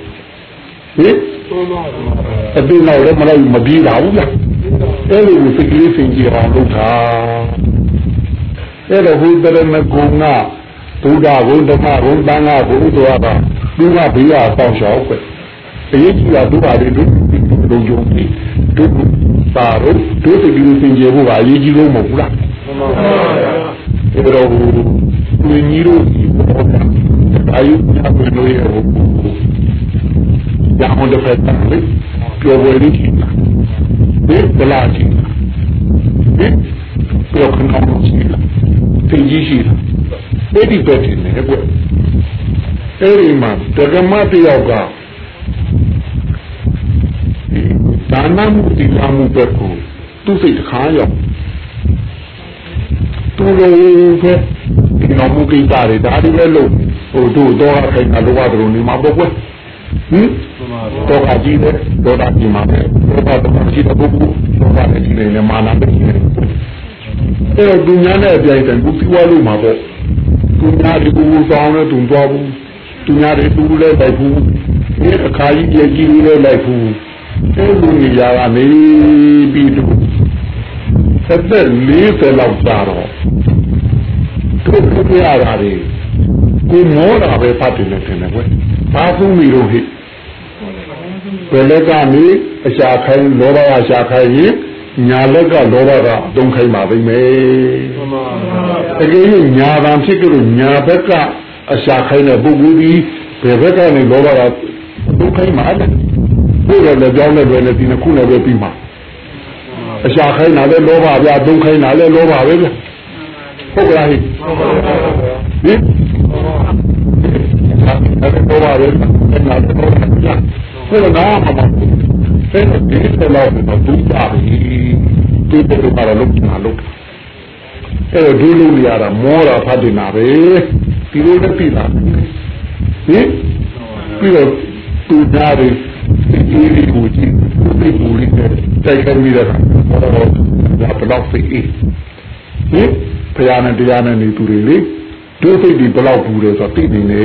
အတင်းတော့လည်းမလိုက်မပြီးတာဘူးဗျအဲ့လိုစိတ်ကလေးစင်ကြယ်အောင်လုပ်တာအဲ့တော့ဟိုတရဏဂုံကဘုရားဘုဓမ္မဘုံတန်ခါဘုဆိုတာသူကဘေးရပေါရှောက်ပဲအရေးကြီးတာသူပါလေလူလူယုံကြည်သူပါတော့သူစိတ်ကလေးစင်ကြယ်ဖို့ကအရေးကြီးလို့မဟုတ်ဘူးလားမှန်ပါဗျာအဲ့တော့သူညီတို့ဒီဘောတာအာယုညာဘယ်လိုရဟုတ်ညာဟောတဲ့ဖက်တာလေပြောဝဲလေးကြီးတာဒီဗလာကြီးဒီပြောခဏအောင်ရှိလားသိကြီးရှိလားအဲ့ဒီပဲတင်နေကွအဲ့ဒီမှာတက္ကမတယောက်ကဒါနမှုဒီလာမှုပဲကိုသူစိတ်တခါရောက်သူလည်းပဲဒီနောက်မှုကိစ္စတွေဒါတွေလည်းလို့ဟိုတို့တော့ခိုင်တာလောကတော့နေမှာပေါ့ကွဟင်တော့ကကြီးတယ်တော့တာကြီးမှာပဲတော့တာတော့ကြီးတဲ့ပုဂ္ဂိုလ်တော့တာလည်းကြီးနေတယ်မာနပဲကြီးနေတယ်အဲ့တော့သူညာနဲ့အပြိုင်တန်ကိုပြီးသွားလို့မှာပေါ့သူညာဒီကူဆောင်နဲ့တုံသွားဘူးသူညာတွေသူလည်းလိုက်ဘူးဒီအခါကြီးကြီးကြီးလည်းလိုက်ဘူးအဲ့လိုနေရာကနေပြီးတော့သက်သက်လေးဆယ်လောက်ကြာတော့သူတို့ပြရတာလေကိုမောတာပဲဖတ်တယ်နဲ့ထင်တယ်ကွဘာသူမီတော့ဟိဘယ်လက်ကနေအရှာခိုင်းလောဘအရှာခိုင်းရင်ညာလက်ကလောဘကအတုံးခိုင်းပါလိမ့်မယ်မှန်ပါဗျာတကယ်လို့ညာဗံဖြစ်ကြလို့ညာဘက်ကအရှာခိုင်းတဲ့ပုဂ္ဂိုလ်ဒီဘယ်ဘက်ကနေလောဘကအတုံးခိုင်းမှာလဲဘုရားလည်းကြောင်းနဲ့ပဲနဲ့ဒီနှစ်ခုနဲ့ပဲပြီးမှာအရှာခိုင်းတာလည်းလောဘဗျာအတုံးခိုင်းတာလည်းလောဘပဲဗျာဟုတ်ကလားဟိဟင်အဲ့ဒါတော့ပါလေအဲ့ဒါတော့ပါဗျာဘယ်တော့မှမဟုတ်ဘူးဒီလိုတော့ဒုတာပြီဒီလိုပါလို့နာလို့အဲ့တော့ဒီလိုနေရတာမောတာဖတ်နေတာပဲဒီလိုနဲ့ပြည်လာဟင်ပြီးတော့သူသားတွေဒီဒီကိုကြည့်ဒီဘူလေးနဲ့တိုက်ခိုင်းမိတာတော့တော့ဘယ်တော့ဖြစ်ဟင်ဖရာနဲ့တရားနဲ့နေသူတွေလေဒုစိတ်ဒီဘယ်လောက်ဘူးလဲဆိုတော့သိနေနေ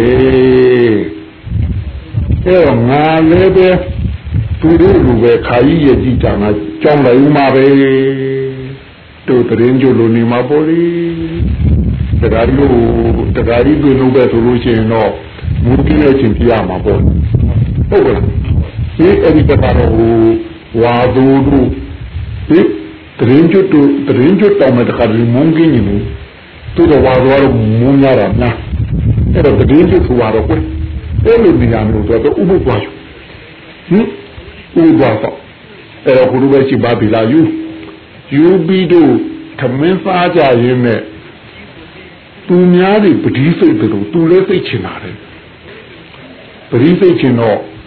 အဲတော့ငါလည်းပဲသူတို့လူပဲခါကြီးရဲ့ကြည်တာငါကြောင်းလိုက်ဦးမှာပဲတို့တရင်ကျလို့နေမှာပေါ့လေတရားကြီးလို့တရားကြီးတွေ့လို့ပဲဆိုလို့ရှိရင်တော့မူကြီးရဲ့ချင်းပြရမှာပေါ့ဟုတ်ကဲ့ဒီအဲ့ဒီကတော့ဝါဒူတို့ဒီတရင်ကျတို့တရင်ကျတောင်းတဲ့ခါဒီမုန်းကြီးနေလို့သူတော်ဝါတော်မုန်းရတာများအဲ့တော့တတိယသူဝါတော်ကိုအဲ့လိုနေရာမျိုးတော့ဥပုပ်သွားဟင်ဥပုပ်သွားတော့အဲ့တော့ဘုရားပဲရှိပါပြီလားယူယူပြီးတော့သမင်းစားကြရင်းနဲ့သူများတွေပတိစိတ်တို့သူလည်းစိတ်ချင်တာတယ်ပတိစိတ်ချင်တော့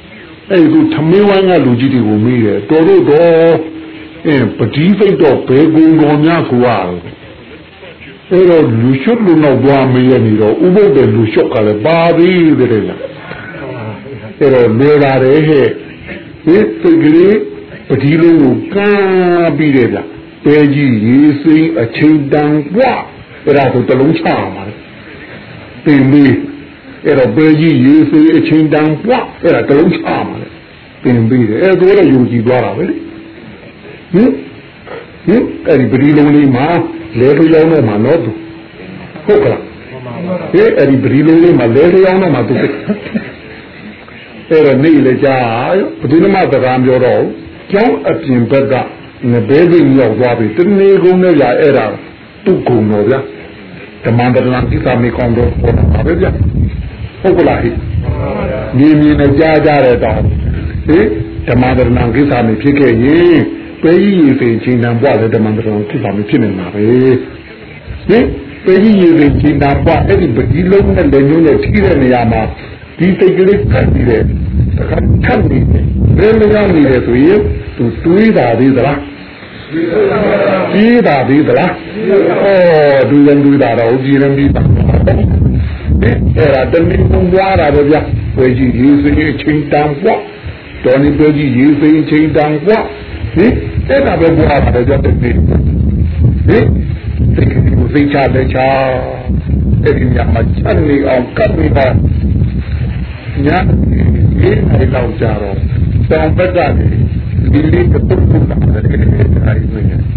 အဲ့ဒီသမီးဝိုင်းကလူကြီးတွေကိုမေးတယ်တော်တို့တော့အင်းပတိဖိတ်တော့ဘယ်ကုံတော်များကိုရတယ်အဲ့တော့လူရှုပ်လူနောက်သွားမေးရနေတော့ဥပုပ်တဲ့လူရှုပ်ကလည်းပါသေးတယ်လားအဲ့တော့နေလာတယ်ဟဲ့ဒီစိတ်ကလေးပတိလုံးကိုကမ်းပြီးတယ်ဗျပဲကြီးရေစိမ်းအချိန်တန်กว่าအဲ့ဒါကိုတလုံးချမှာလေပင်ပြီးအဲ့တော့ပဲကြီးရေစိမ်းအချိန်တန်กว่าအဲ့ဒါတလုံးချမှာလေပင်ပြီးတယ်အဲ့ဒါတော့ယုံကြည်သွားတာပဲလေဟင်ဟင်အဲ့ဒီပတိလုံးလေးမှာလဲထရောင်းတော့မှာတော့ဟုတ်ကလားဟဲ့အဲ့ဒီပတိလုံးလေးမှာလဲထရောင်းတော့မှာသူအဲ့တော့နေလေကြာရောဘယ်သူမှစကားပြောတော့ကျောင်းအပြင်ဘက်ကငဘဲသိရောက်သွားပြီတနေကုန်နဲ့ကြာအဲ့ဒါသူ့ကုံတော်ဗျာဓမ္မန္တရံကိစ္စမေကောင်းတော့ပေါ်တာပဲဗျာဟုတ်ကလားဟိမြင်မြင်နဲ့ကြားကြတဲ့တောင်ဟိဓမ္မန္တရံကိစ္စမေဖြစ်ခဲ့ရင်ပဲကြီးရေပင်ချင်းတန်ပွားတဲ့ဓမ္မန္တရံကိစ္စမေဖြစ်နေမှာပဲဟိပဲကြီးရေပင်ချင်းတန်ပွားအဲ့ဒီပတိလုံးနဲ့လက်ညှိုးနဲ့ထိတဲ့နေရာမှာဒီစိတ်ကလေးကပ်ပြီးတဲ့အခါထပ်နေတယ်ဘယ်လိုရောက်နေလဲဆိုရင်သူတွေးတာသေးသလားကြီးတာသေးသလားဩဒူရင်ဒူတာတော့ကြီးရင်ပြီးတာအဲ့ဒါတမင်ပုံပွားတာပဲဗျဝေကြီးရေးစိတ်ချင်းတန်ပွားတော်နေပဲကြီးရေးစိတ်ချင်းတန်ပွားဟင်အဲ့ဒါပဲပွားတာကြတဲ့နေ့ဟင်စိတ်ကိုစိတ်ချတဲ့ချာအဲ့ဒီညမှာချမ်းနေအောင်ကပ်ပြီးတော့ညာဒီအဲ့လောက်ကြတော့တောင်ဘက်ကနေဒီလေးတုတ်တုတ်တာလည်းအဲ့ဒီဝင်ဟင်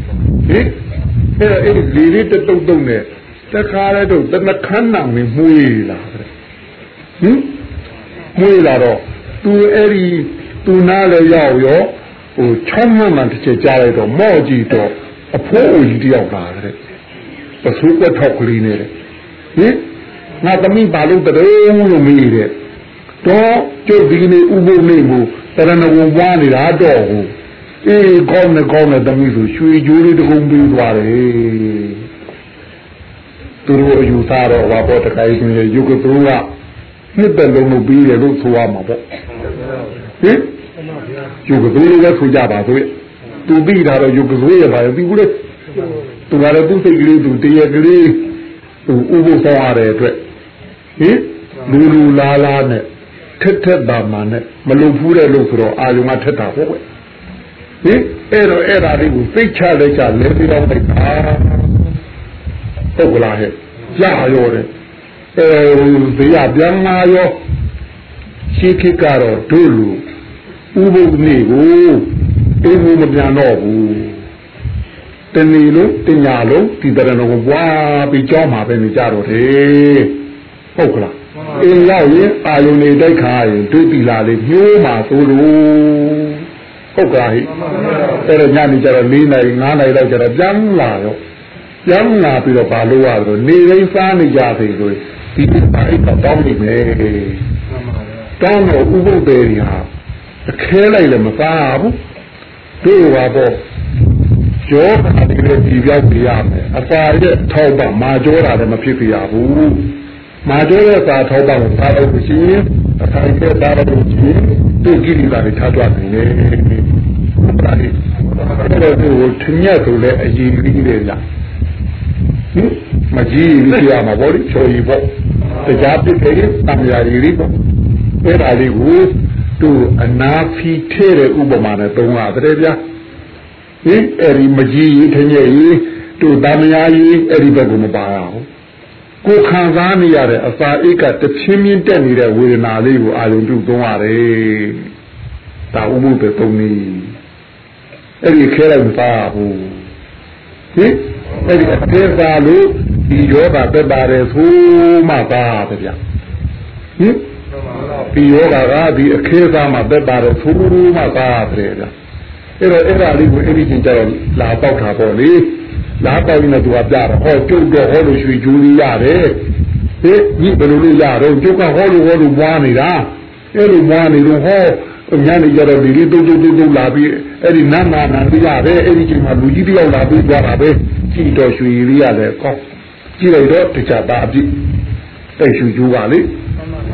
အဲ့ဒီလေးတုတ်တုတ်တုတ်နဲ့တခါလဲတော့တနခန်းနာမင်းမှုေးလာတယ်ဟင်မှုေးလာတော့သူအဲ့ဒီသူနားလည်းရောက်ရောဟိုချမ်းမှန်မှန်တစ်ချက်ကြားလိုက်တော့မော့ကြည့်တော့အဖိုးအိုကြီးတယောက်လာတယ်ပစိုးကွက်ထောက်ကလေးနဲ့ဟင်ငါသမီးဘာလို့တည်းလို့မေးတယ်တော့ကျုပ်ဒီနေ့ဥပုပ်နေမှုတရဏဝံပွားနေတာတော့ဟိုအေးကောင်းနေကောင်းနေသမီးဆိုရွှေကြိုးလေးတကုံပြီးသွားတယ်သူတို့အယူသားတော့ဘာပေါ်တခါကြီးဆိုရင်ယုတ်ကသူကနှစ်သက်လုံးလို့ပြီးတယ်လို့ဆိုရမှာပေါ့ဟင်ယုတ်ကသူလည်းဆိုကြပါဆိုသူပြီးတာတော့ယုတ်ကသူရဲ့ဘာလဲပြီးဘူးလေသူကလည်းသူစိတ်ကလေးသူတရကလေးသူဥပုပ်ဆောင်ရတဲ့အတွက်ဟင်လူလူလာလာနဲ့ထက်ထက်တာမှနဲ့မလုံဖူးတဲ့လို့ဆိုတော့အာယုံကထက်တာပေါ့ကွဟင်အဲ့တော့အဲ့ဒါလေးကိုသိချလိုက်ချလဲပြီးတော့လိုက်တာဟုတ်ကလားဟဲ့ကြာရောတဲ့အဲဒီရပြန်လာရောရှိခိကတော့တို့လူဥပုပ်နေ့ကိုအေးဘူးမပြန်တော့ဘူးတဏီလုံးတညာလုံးဒီတရဏကိုပွားပြီးကြောင်းမှာပဲနေကြတော့တယ်ဟုတ်ကလားအင်းရောက်ရင်အာယုန်နေတိုက်ခါရင်တွေ့ပြီလားလေညိုးမှာသို့လို့ဟုတ်ကဲ့ဟိအဲ့တော့ညနေကျတော့၄နာရီ၅နာရီလောက်ကျတော့ပြန်လာရောပြန်လာပြီးတော့ဘာလို့ရတော့နေရင်းစားနေကြပြီဆိုဒီပါအိတ်တော့တောင်းနေမယ်တောင်းတော့ဥပုပ်တယ်ဟာအခဲလိုက်လည်းမစားဘူးတို့ပါပေါ့ကြောတာဒီလိုဒီပြောက်ပြရမယ်အစာရဲ့ထောက်ပါမာကြောတာလည်းမဖြစ်ပြရဘူးမာကျောရဲ့သာထောက်ပါကိုသာလို့ရှိရင်အခိုင်အမာသာလို့ရှိရင်သူကိရိတာတွေထားကြနေတယ်။ဒါလေးအဲ့တော့သူထညက်ဆိုလဲအကြီးကြီးလေးလားဟင်မကြီးကြီးပြရမှာပေါ့လေချော်ကြီးပေါ့တရားပြည့်တဲ့တံမြာကြီးလေးပေါ့အဲ့ဒါလေးကိုသူအနာဖီထဲတဲ့ဥပမာနဲ့သုံးရတယ်ဗျာဟင်အဲ့ဒီမကြီးကြီးထညက်ကြီးသူတံမြာကြီးအဲ့ဒီဘက်ကမပါရဘူးကိုခံစားနေရတဲ့အစာအိတ်ကတဖြင်းဖြင်းတက်နေတဲ့ဝေဒနာလေးကိုအာရုံပြုသုံးရတယ်။ဒါဥပုပ်ပဲသုံးနေ။အဲ့ဒီခဲလိုက်မစားဘူး။ဟင်အဲ့ဒီအသေးစားလို့ဒီယောဂတက်ပါတယ်ဆိုမှသားတယ်ဗျ။ဟင်ဒီယောဂကဒီအခဲစားမှတက်ပါတယ်ဆိုမှသားတယ်ဗျ။အဲ့တော့အဲ့ဒါလေးကိုအဲ့ဒီချင်းကျတော့လာပေါက်တာပေါ့လေ။လာပေါင်းနေသူကပြတော့ဟောကျုပ်တော့ဟောလို့ရွှေကြိုးလေးရတယ်ဟေးဒီဘယ်လိုလုပ်ရတော့ကျုပ်ကဟောလို့ဟောလို့ပွားနေတာအဲ့လိုပွားနေတော့ဟောညနေကြတော့ဒီလေးတုတ်တုတ်တုတ်လာပြီးအဲ့ဒီနန်းနာနာလေးရတယ်အဲ့ဒီချိန်မှာလူကြီးတယောက်လာပြီးသွားတာပဲကြည့်တော့ရွှေလေးရတယ်ကောကြည့်လိုက်တော့တခြားသားအပြည့်တိုက်ရွှေကြိုးကလေဟ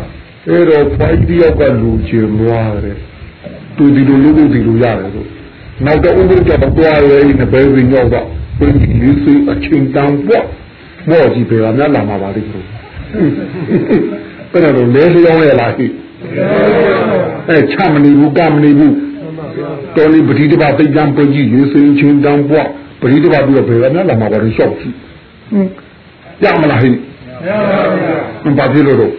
အဲ့တော့ဖွားကြီးတယောက်ကလူချင်သွားတယ်သူဒီလိုလူဒီလိုရတယ်ဆိုနောက်တော့ဥပဒေတော့သွားရဲနေပဲဝင်ရောက်တော့ဘယ်ဒီလူစီအချင်းတန်းပေါ့မော်ကြီးပဲလားများလာမှာပါလိမ့်လို့အဲ့တော့လဲလျောင်းရလားဟိအဲချမနေဘူးကမနေဘူးတော်လေးပတိတပါသိကြံပကြီးရေစီချင်းတန်းပေါ့ပတိတပါပြီးတော့ဘယ်လားများလာမှာပါလိမ့်ရှောက်ကြည့်ရမလားဟိမပါသေးလို့တော့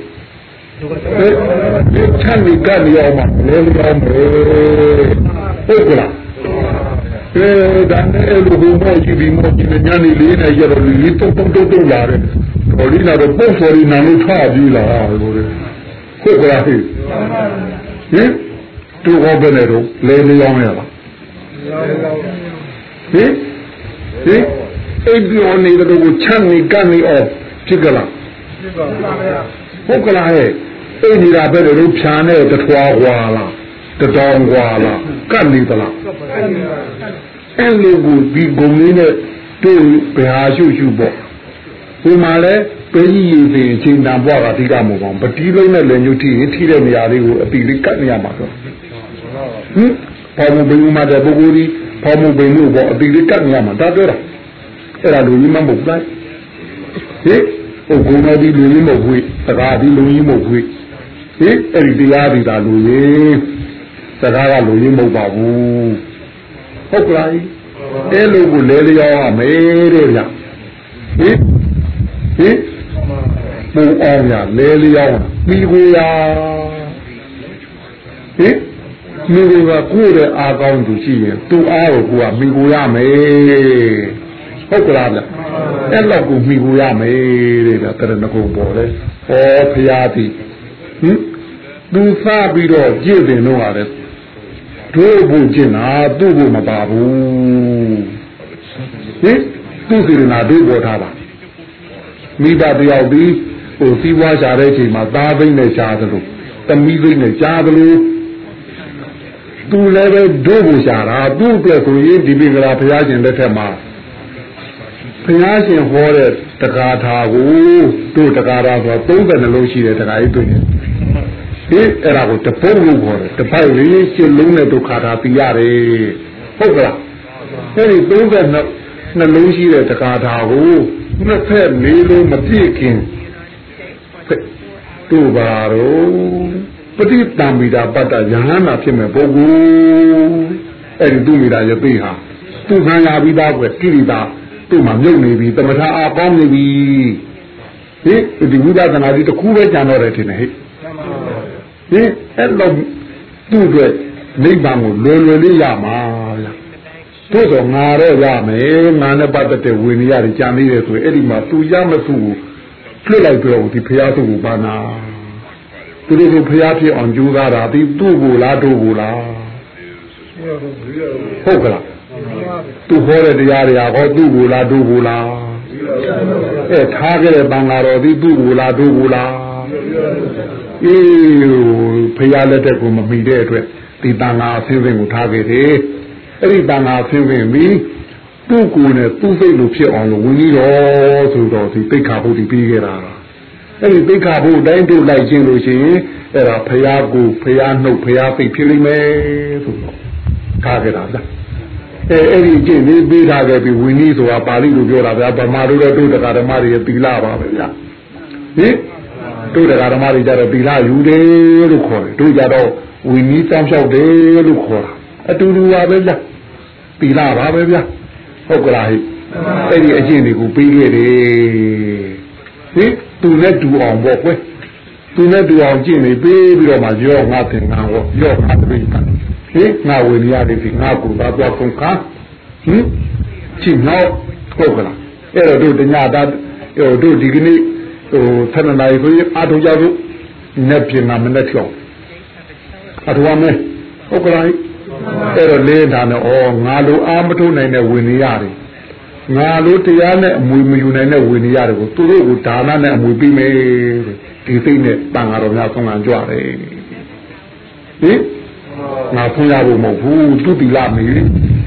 ဒီချမ်းကြီးကနေအောင်မလဲလျောင်းမယ်ဟုတ်ကလားအဲဒါနဲ့လူဘုံမောကြီးဒီမောကြီးညနေလေးနဲ့ရတော့လေးတုံတုံတုံတုံလာတယ်တော်လေးလာတော့ပုံစော်ရီနာလို့ထားပြီးလာလို့ဟုတ်ကလားဟင်သူဟောပဲနဲ့တော့လဲလျောင်းရလားဟင်ဟင်အဲ့ဒီအော်နေတော့ကိုချမ်းနေကနေအောင်ဖြစ်ကြလားဟုတ်ကလားဟဲ့အဲ့ဒီလာပဲတော့ဖြာနဲ့တထွားွာလားတတောင်ွာလားကတ်နေသလားအဲ့လိုကိုဒီဂုံလေးနဲ့တွေ့ဘယ်ဟာရှုရှုပေါ့ဒီမှာလဲပေးကြီးရည်စီအချိန်တန်ပွားတာအဓိကမဟုတ်ပါဘူးပတိလုံးနဲ့လည်းညှို့ထိထိတဲ့နေရာလေးကိုအတိလေးကတ်နေရမှာတော့ဟင်ပေါ်မဘင်းမှာတဲ့ပုဂ္ဂိုလ်ဒီပေါ်မဘင်းလို့ပေါ့အတိလေးကတ်နေရမှာဒါပြောတာအဲ့ဒါလူကြီးမဟုတ်ဘူးဟင်ဟိုဂုံတော်ဒီလူကြီးမဟုတ်ဘူးစကားဒီလူကြီးမဟုတ်ဘူးဟင်အဲ့ဒီတရားဒီသာလူကြီးစကားကလူကြီးမဟုတ်ပါဘူးဟုတ်ကလားအဲလိုကိုလဲလျောင်းရမယ်တဲ့ဗျဟင်ဟင်ပူအောင်ရလဲလျောင်းပြီးကိုရဟင်မိကိုကကိုယ့်ရဲ့အာကောင်းသူရှိရင်သူ့အားကိုကိုကမိကိုရမယ်ဟုတ်ကလားဗျအဲ့လောက်ကိုမိကိုရမယ်တဲ့ဗျတရဏဂုံပေါ်လဲဩဖရာသည်ဟင်သူစားပြီးတော့ကြည့်တယ်တော့ရတယ်တို့ဖို့ကျင်တာသူ့ဖို့မပါဘူးဟင်သူ့စီရနာတို့ပေါ်ထားပါမိဘတယောက်ဒီဟိုစီးပွားရှာတဲ့အချိန်မှာသားသိမ့်နဲ့ရှားသလိုသမီးသိမ့်နဲ့ရှားသလိုသူလည်းပဲတို့ကိုရှားတာသူ့အတွက်ဆိုရင်ဒီပိကရာဘုရားရှင်လက်ထက်မှာဘုရားရှင်ဟောတဲ့တက္ကထာကိုတို့တက္ကထာဆိုသုံးဆယ်နှလုံးရှိတဲ့တက္ကကြီးတွေ့တယ်ဟင်အဲ့ဒါကိုတပုတ်လို့ခေါ်တယ်တပိုက်လေးရှင်းလုံးနဲ့ဒုက္ခတာပြရတယ်ဟုတ်ကလားအဲ့ဒီသုံးဆယ်နှလုံးရှိတဲ့တက္ကထာကိုနှစ်ဖက်လေးလုံးမပြည့်ခင်တို့ပါတော့ပฏิတံမိတာပတ္တယဟနာဖြစ်မဲ့ပုဂ္ဂိုလ်အဲ့ဒီသူမိတာရသိဟာသူခံရပြီးသားကွယ်ကိရိတာသူ့မှာမြုပ်နေပြီတမထအားကောင်းနေပြီဟင်ဒီဝိဒနာကြီးတစ်ခုပဲကြံတော့တယ်ထင်တယ်ဟဲ့ဟင်အဲ့တော့သူ့အတွက်နိဗ္ဗာန်ကိုလွယ်လွယ်လေးရမှာလားသို့တော့ငါတော့ရမယ်ငါနဲ့ပတ်သက်တဲ့ဝိနည်းတွေကြံနေတယ်ဆိုရင်အဲ့ဒီမှာသူရမစုကိုလွတ်လိုက်တော့ဒီဖရာသူ့ကိုပါနာသူတို့ကဖရာဖြစ်အောင်ကြိုးစားတာဒီသူ့ကိုလားတို့ကိုလားဟုတ်ကလားသူဟောတဲ့တရားတွေဟောသူ့ကိုလားတို့ကိုလားအဲထားခဲ့တဲ့ဘင်္ဂါတော်ဒီသူ့ကိုလားတို့ကိုလားအေးဖရာလက်ထက်ကိုမမီတဲ့အတွက်ဒီတန်ဃာအဆင်းဆင်းကိုထားခဲ့တယ်အဲ့ဒီတန်ဃာအဆင်းဆင်းပြီးသူ့ကိုယ်နဲ့သူ့စိတ်လိုဖြစ်အောင်လို့ဝင်ပြီးတော့ဆိုတော့ဒီသိက္ခာပုဒ်ဒီပြီးခဲ့တာအဲ့ဒီသိက္ခာပုဒ်တိုင်းတို့လိုက်ခြင်းလို့ရှိရင်အဲ့ဒါဖရာကိုဖရာနှုတ်ဖရာသိဖြစ်လိမ့်မယ်ဆိုတော့ထားခဲ့တာဗျအဲအဲ့ဒီကျင့်လေးပြီးထားခဲ့ပြီးဝိနည်းဆိုတာပါဠိလိုပြောတာဗျာဗမာတို့တော့တို့တရားဓမ္မတွေသီလပါပဲဗျာဟင်တို့တရားဓမ္မတွေကြတော့သီလယူတယ်လို့ခေါ်တယ်တို့ကြတော့ဝိနည်းတောင်းလျှောက်တယ်လို့ခေါ်တာအတူတူပါပဲဗျာသီလပါပဲဗျာဟုတ်ကလားဟိအဲ့ဒီအကျင့်တွေကိုပြီးခဲ့တယ်ဟင်သူနဲ့တူအောင်ပေါ့ကွယ်သူနဲ့တူအောင်ကျင့်နေပြီးပြီးတော့မှရောငါသင်္ကန်းဟောရောငါတပိဋကဟင်ငါဝိနည်းရတယ်ဒီငါကိုသာသွားကုန်ခါဟင်ချင်းတော့ဟုတ်ကလားအဲ့တော့တို့တညတာဟိုတို့ဒီကနေ့ဟိုသဏ္ဍာန်ရေးကိုအားထုတ်ကြလို့နဲ့ပြင်မှာမနဲ့ချောင်းအထူးအမဲဟုတ်ကလားအဲ့တော့လေးဒါနဲ့ဩငါလိုအားမထုတ်နိုင်တဲ့ဝိနည်းရတယ်ငါလိုတရားနဲ့အမွေမယူနိုင်တဲ့ဝိနည်းရတယ်ကိုသူတို့ကိုဒါနနဲ့အမွေပြီးမယ်ဒီသိနဲ့တန်ဃာတော်များဆုံးခံကြရတယ်ဟင်ငါဖွင့်ရဖို့မဟုတ်ဘူးသူတိလာမေးဟင်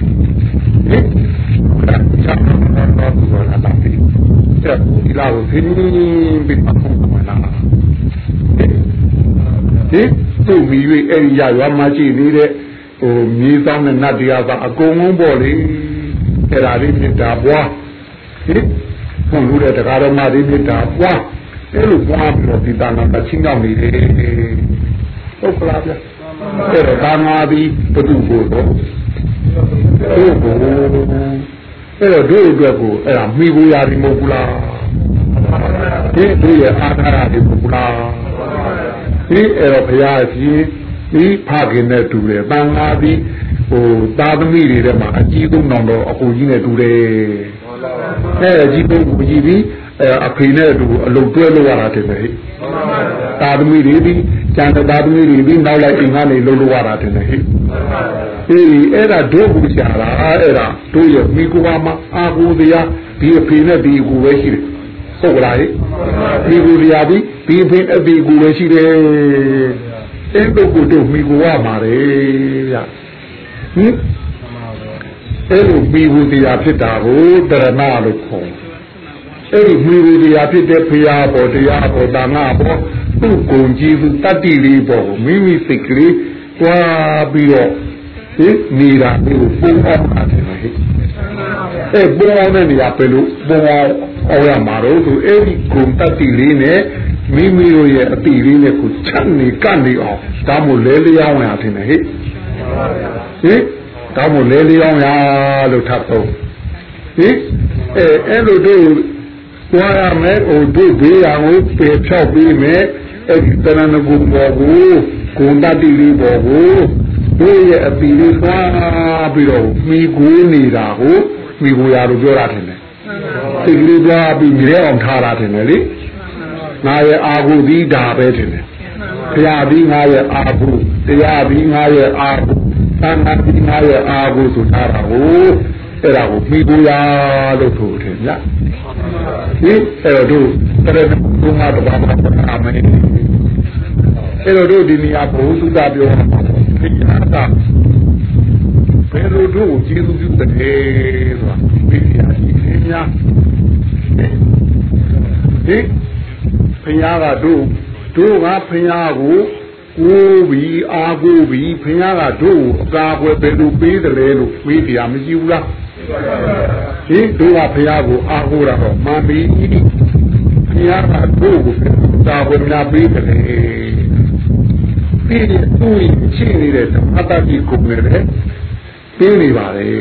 ချက်တော့တော့တော့လာတာပြီချက်ဒီလာကိုသိပြီးမှဖုန်းမှာလာဟင်သူ့မိ၍အဲ့ဒီရရွာမှာရှိနေတဲ့ဟိုမြေဆောင်နဲ့နတ်တရားသာအကုန်လုံးပေါ့လေအဲ့ဒါလေးမြစ်တာပွားဟင်ဘုံလူတဲ့တရားတော်မှာဒီမြစ်တာပွားအဲ့လိုပွားပြီးတော့ဒီတာနာတချင်းရောက်နေတယ်ဟုတ်ကလားဗျအဲ့တော့ဒါငါသည်ဘုသူ့ကိုတော့တို့ကိုအဲ့တော့တို့အတွက်ကိုအဲ့ဒါမိကိုရာဒီမဟုတ်ဘူးလားဒီတို့ရဲ့အာထာရဒီမဟုတ်ဘူးလားဒီအဲ့တော့ဘုရားကြီးဒီဖခင်နဲ့တူတယ်တန်ဃာသည်ဟိုသာသမီတွေထဲမှာအကြီးဆုံးတော်တော်အကိုကြီးနဲ့တူတယ်အဲ့အကြီးဆုံးကိုကြီးပြီးအဖေနဲ့တူအလုပ်တွဲလို့ရတာတယ်ဟဲ့သာသမီတွေဒီကျန်တဲ့သာသမီတွေဒီနောက်လိုက်အိမ်ကနေလုပ်လို့ရတာတယ်ဟဲ့အေးအဲ့ဒါတို့ကိုရှာတာအဲ့ဒါတို့ရဲ့မိကူပါမှာအာကိုတရားဒီအဖေနဲ့ဒီကိုပဲရှိတယ်ဟုတ်ကလားဟဲ့မိကူတရားဒီဒီအဖေအဖေကိုပဲရှိတယ်အဲ့တို့ကိုတို့မိကူရမှာလေဗျဟင်အဲ့လိုမိကူတရားဖြစ်တာကိုတရဏလို့ခေါ်အဲ့ဒီမိကူတရားဖြစ်တဲ့ဖရာပေါ်တရားပေါ်တာငါပေါ်သူ့ကိုယ်ကြီးသူတတ္တိလေးပေါ်ကိုမိမိစိတ်ကလေးတွားပြီးတော့ဟင်နေတာမျိုးပုံအောင်တာတယ်ဟဲ့အဲ့ပုံအောင်တဲ့နေရာပဲလို့ပုံအောင်အောင်ရမှာတော့သူအဲ့ဒီကိုယ်တတ္တိလေးနဲ့မိမိတို့ရဲ့အတိလေးနဲ့ကိုချက်နေကန့်နေအောင်ဒါမို့လဲလျောင်းရတယ်ဟဲ့ဟင်ဒါမို့လဲလျောင်းရလို့ထပ်တော့ဟင်အဲအဲ့လိုတို့ွားရမယ်ဟိုတို့ဘေးရအောင်ပေဖြောက်ပြီးမယ်အဲ့ဒီတဏှာကုဘောကိုဂုဏတတိလေးဘောကိုတို့ရဲ့အပီလေးသွားပြီးတော့မိကိုနေတာကိုမိကိုရလို့ပြောရတယ်လေစိတ်လေးသွားပြီးမြဲအောင်ထားတာတယ်လေငါရဲ့အာဟုသီးဒါပဲတယ်ဘုရားပြီးငါရဲ့အာဟုတရားပြီးငါရဲ့အာဟုသံဃာပြီးငါရဲ့အာဟုဆိုထားတာကိုအဲ့ဒါကိုမိကိုရလို့ဆိုတယ်ညဒီအဲ့တော့တို့တရဏဘုံမှာတဘာမှမထားမယ်အဲ့တော့တို့ဒီနေရာဘုသုတပြောမှာဒီဟာကဘယ်လိုတို့ကျေးဇူးပြုတယ်ဆိုတာဒီနေရာကြီးခင်ဗျာဒီဖခင်ကတို့တို့ကဖခင်ကိုကိုးပြီးအားကိုးပြီးဖခင်ကတို့အကာအကွယ်ဘယ်လိုပေးတယ်လဲလို့မေးတရားမရှိဘူးလားဒီတို့ကဖခင်ကိုအားကိုးတာတော့မှန်ပြီဖခင်ကတို့ကိုတာဝန်များပေးတယ်ပြီးရင်သူ့ရှိနေတဲ့ဓမ္မတတိကိုလည်းပေးနေပါလေ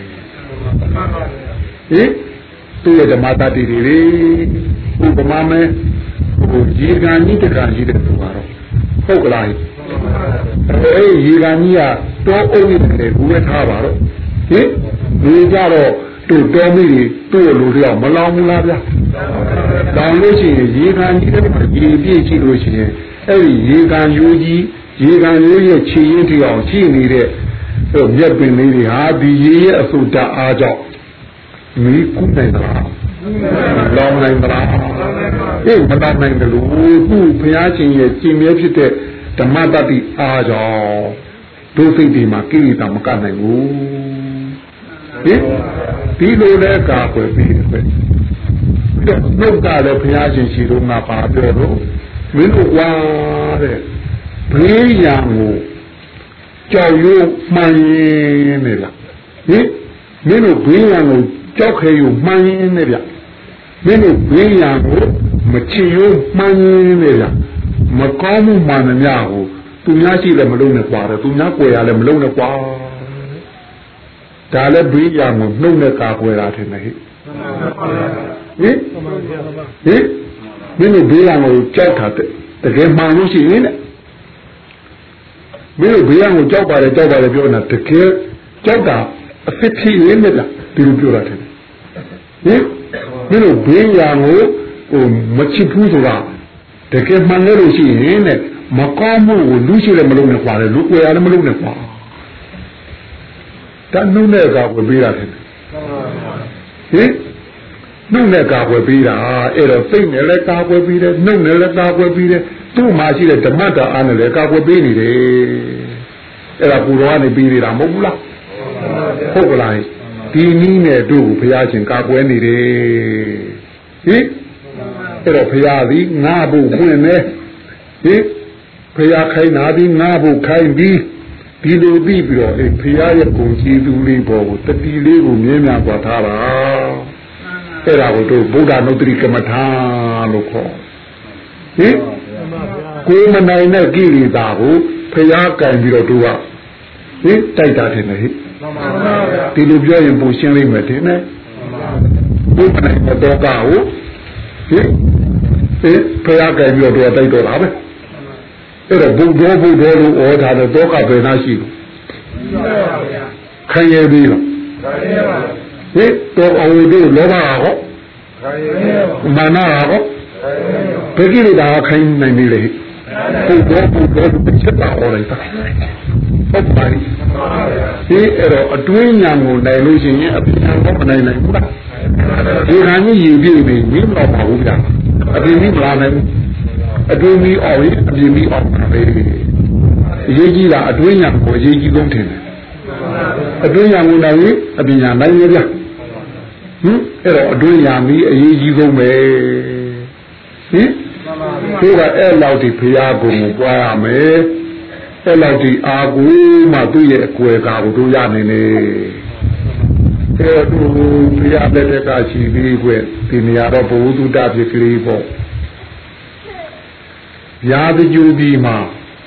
ဟင်သူ့ရဲ့ဓမ္မတတိတွေလေဥပမာမဲ့ဟိုရေကန်ကြီးတကန်ကြီးတဲ့သူကတော့ဟုတ်ကလားအဲရေကန်ကြီးကတော့အုပ်နေတယ်ဘူးပဲထားပါတော့ဟင်ဒီကြတော့တို့တော်မိတွေတို့လူတယောက်မလောင်ဘူးလားဗျာလောင်လို့ရှိရင်ရေကန်ကြီးတဲ့ရေပြည့်ရှိလို့ရှိရင်အဲ့ဒီရေကန်ရိုးကြီးရေကန်ရိုးရဲ့ခြေရင်းထီအောင်ရှိနေတဲ့ဟိုမြက်ပင်လေးတွေဟာဒီရေရဲ့အဆူတအားကြောင့်မီးကူးနိုင်တာလောင်နိုင်တာအေးမတတ်နိုင်တယ်လို့သူ့ဘုရားရှင်ရဲ့ကြည်မြဲဖြစ်တဲ့ဓမ္မတတိအားကြောင့်ဒုစိတ်ဒီမှာကိလေသာမကနိုင်ဘူးဟင်ဒီလိုလဲကာကွယ်ပြီးတယ်ပဲနှုတ်ကလည်းဘုရားရှင်ရှိတော့ငါပါပြောတော့မင်းတို့ကွာတဲ့ဘေးရန်ကိုကြောက်ရွံ့မှန်ရင်လေလားဟင်မင်းတို့ဘေးရန်ကိုကြောက်ခဲယူမှန်ရင်လေဗျမင်းတို့ဘေးရန်ကိုမချင်ယူမှန်ရင်လေဗျမကောင်းမှုမှန်သမျှကိုသူများရှိလည်းမလုံးနဲ့ကွာတယ်သူများကွယ်ရလည်းမလုံးနဲ့ကွာဒါလည်းဘေးရန်ကိုနှုတ်နဲ့ကာကွယ်တာထင်တယ်ဟဲ့ဟင်ဟင်မင်းတို့ဘေးရန်ကိုကြောက်တာတကယ်မှန်လို့ရှိရင်တဲ့မင်းတို့ဘေးရန်ကိုကြောက်ပါတယ်ကြောက်ပါတယ်ပြောနေတာတကယ်ကြောက်တာအဖြစ်ဖြစ်ရင်းနဲ့လားဒီလိုပြောတာတယ်ဟင်မင်းတို့ဘေးရန်ကိုဟိုမချစ်ဘူးဆိုတာတကယ်မှန်လို့ရှိရင်တဲ့မကောင်းမှုကိုလူရှိလည်းမလုံးနဲ့ခွာတယ်လူကိုယ်ရလည်းမလုံးနဲ့ခွာတနှုတ်နဲ့ကာကွယ်ပေးတာတယ်ဟင်နှုတ်နဲ့ကာကွယ်ပေးတာအဲ့တော့စိတ်နဲ့လည်းကာကွယ်ပေးတယ်နှုတ်နဲ့လည်းကာကွယ်ပေးတယ်သူ့မှာရှိတဲ့ဓမ္မတာအားနဲ့လည်းကာကွယ်ပေးနေတယ်အဲ့ဒါကိုယ်တော်ကနေပေးနေတာမဟုတ်ဘူးလားဟုတ်ကလားဒီနည်းနဲ့တို့ဘုရားရှင်ကာကွယ်နေတယ်ဟင်အဲ့တော့ဘုရားသည်ငါ့ဘုဖွင့်နေဟင်ဖရာခိုင်းနာပြီးငါဖို့ခိုင်းပြီးဒီလိုပြီးပြီးတော့အဲဖရာရဲ့ဂုဏ်ကြည်သူလေးပေါ်ကိုတတိလေးကိုမြင်များသွားထားတာအဲ့ဒါကိုတို့ဗုဒ္ဓနုတ္တိကမ္မထာလို့ခေါ်ဟင်ကိုယ်မနိုင်တဲ့ကိလေသာကိုဖရာကံပြီးတော့တို့ကဟင်တိုက်တာတယ်ဟဲ့ဒီလိုပြောရင်ပုံရှင်းလိမ့်မယ်တင်နဲ့ဘုရားနဲ့တော့ကောဟင်အဲဖရာကံပြီးတော့တိုက်တော့တာပဲအဲ့တော့ဘုဒ္ဓဘုဒ္ဓလို့ဩထားတဲ့တောကဘယ်နှရှိလို့ခံရပြီလားဟင်တော့အဝိတို့လောဘဟောမာနဟောဘယ်ကိလေသာခိုင်းနိုင်ပြီလေဘုဒ္ဓဘုဒ္ဓတစ်ချက်ပါဟောလိုက်တာဟုတ်ပါပြီဒီအဲ့တော့အတွင်းညာကိုနိုင်လို့ရှိရင်အပြင်တော့မနိုင်နိုင်ဘူးလားဒီခါကြီးရည်ပြည့်ပြီမင်းမတော်ပါဘူးဗျာအပြင်ကြီးမလာနိုင်ဘူးအတွင်းကြီးအောင်ရင်အပြင်ကြီးအောင်ပါပဲအရေးကြီးတာအတွင်းညာကိုအရေးကြီးဆုံးထင်တယ်အတွင်းညာကိုနိုင်ရင်အပြင်ညာနိုင်ရဗျာဟင်အဲ့တော့အတွင်းညာမီးအရေးကြီးဆုံးပဲဟင်သူကအဲ့လောက်ဒီဖရာကိုပွားရမယ်အဲ့လောက်ဒီအာကိုမှသူ့ရဲ့အကွယ်ကာကိုတို့ရနေနေအဲ့တော့ဖရာလက်ထက်ကရှိပြီးကွဒီနေရာတော့ဘုသူတ္တဖြစ်ကလေးပေါ့ရာဇကြူပြီးမှ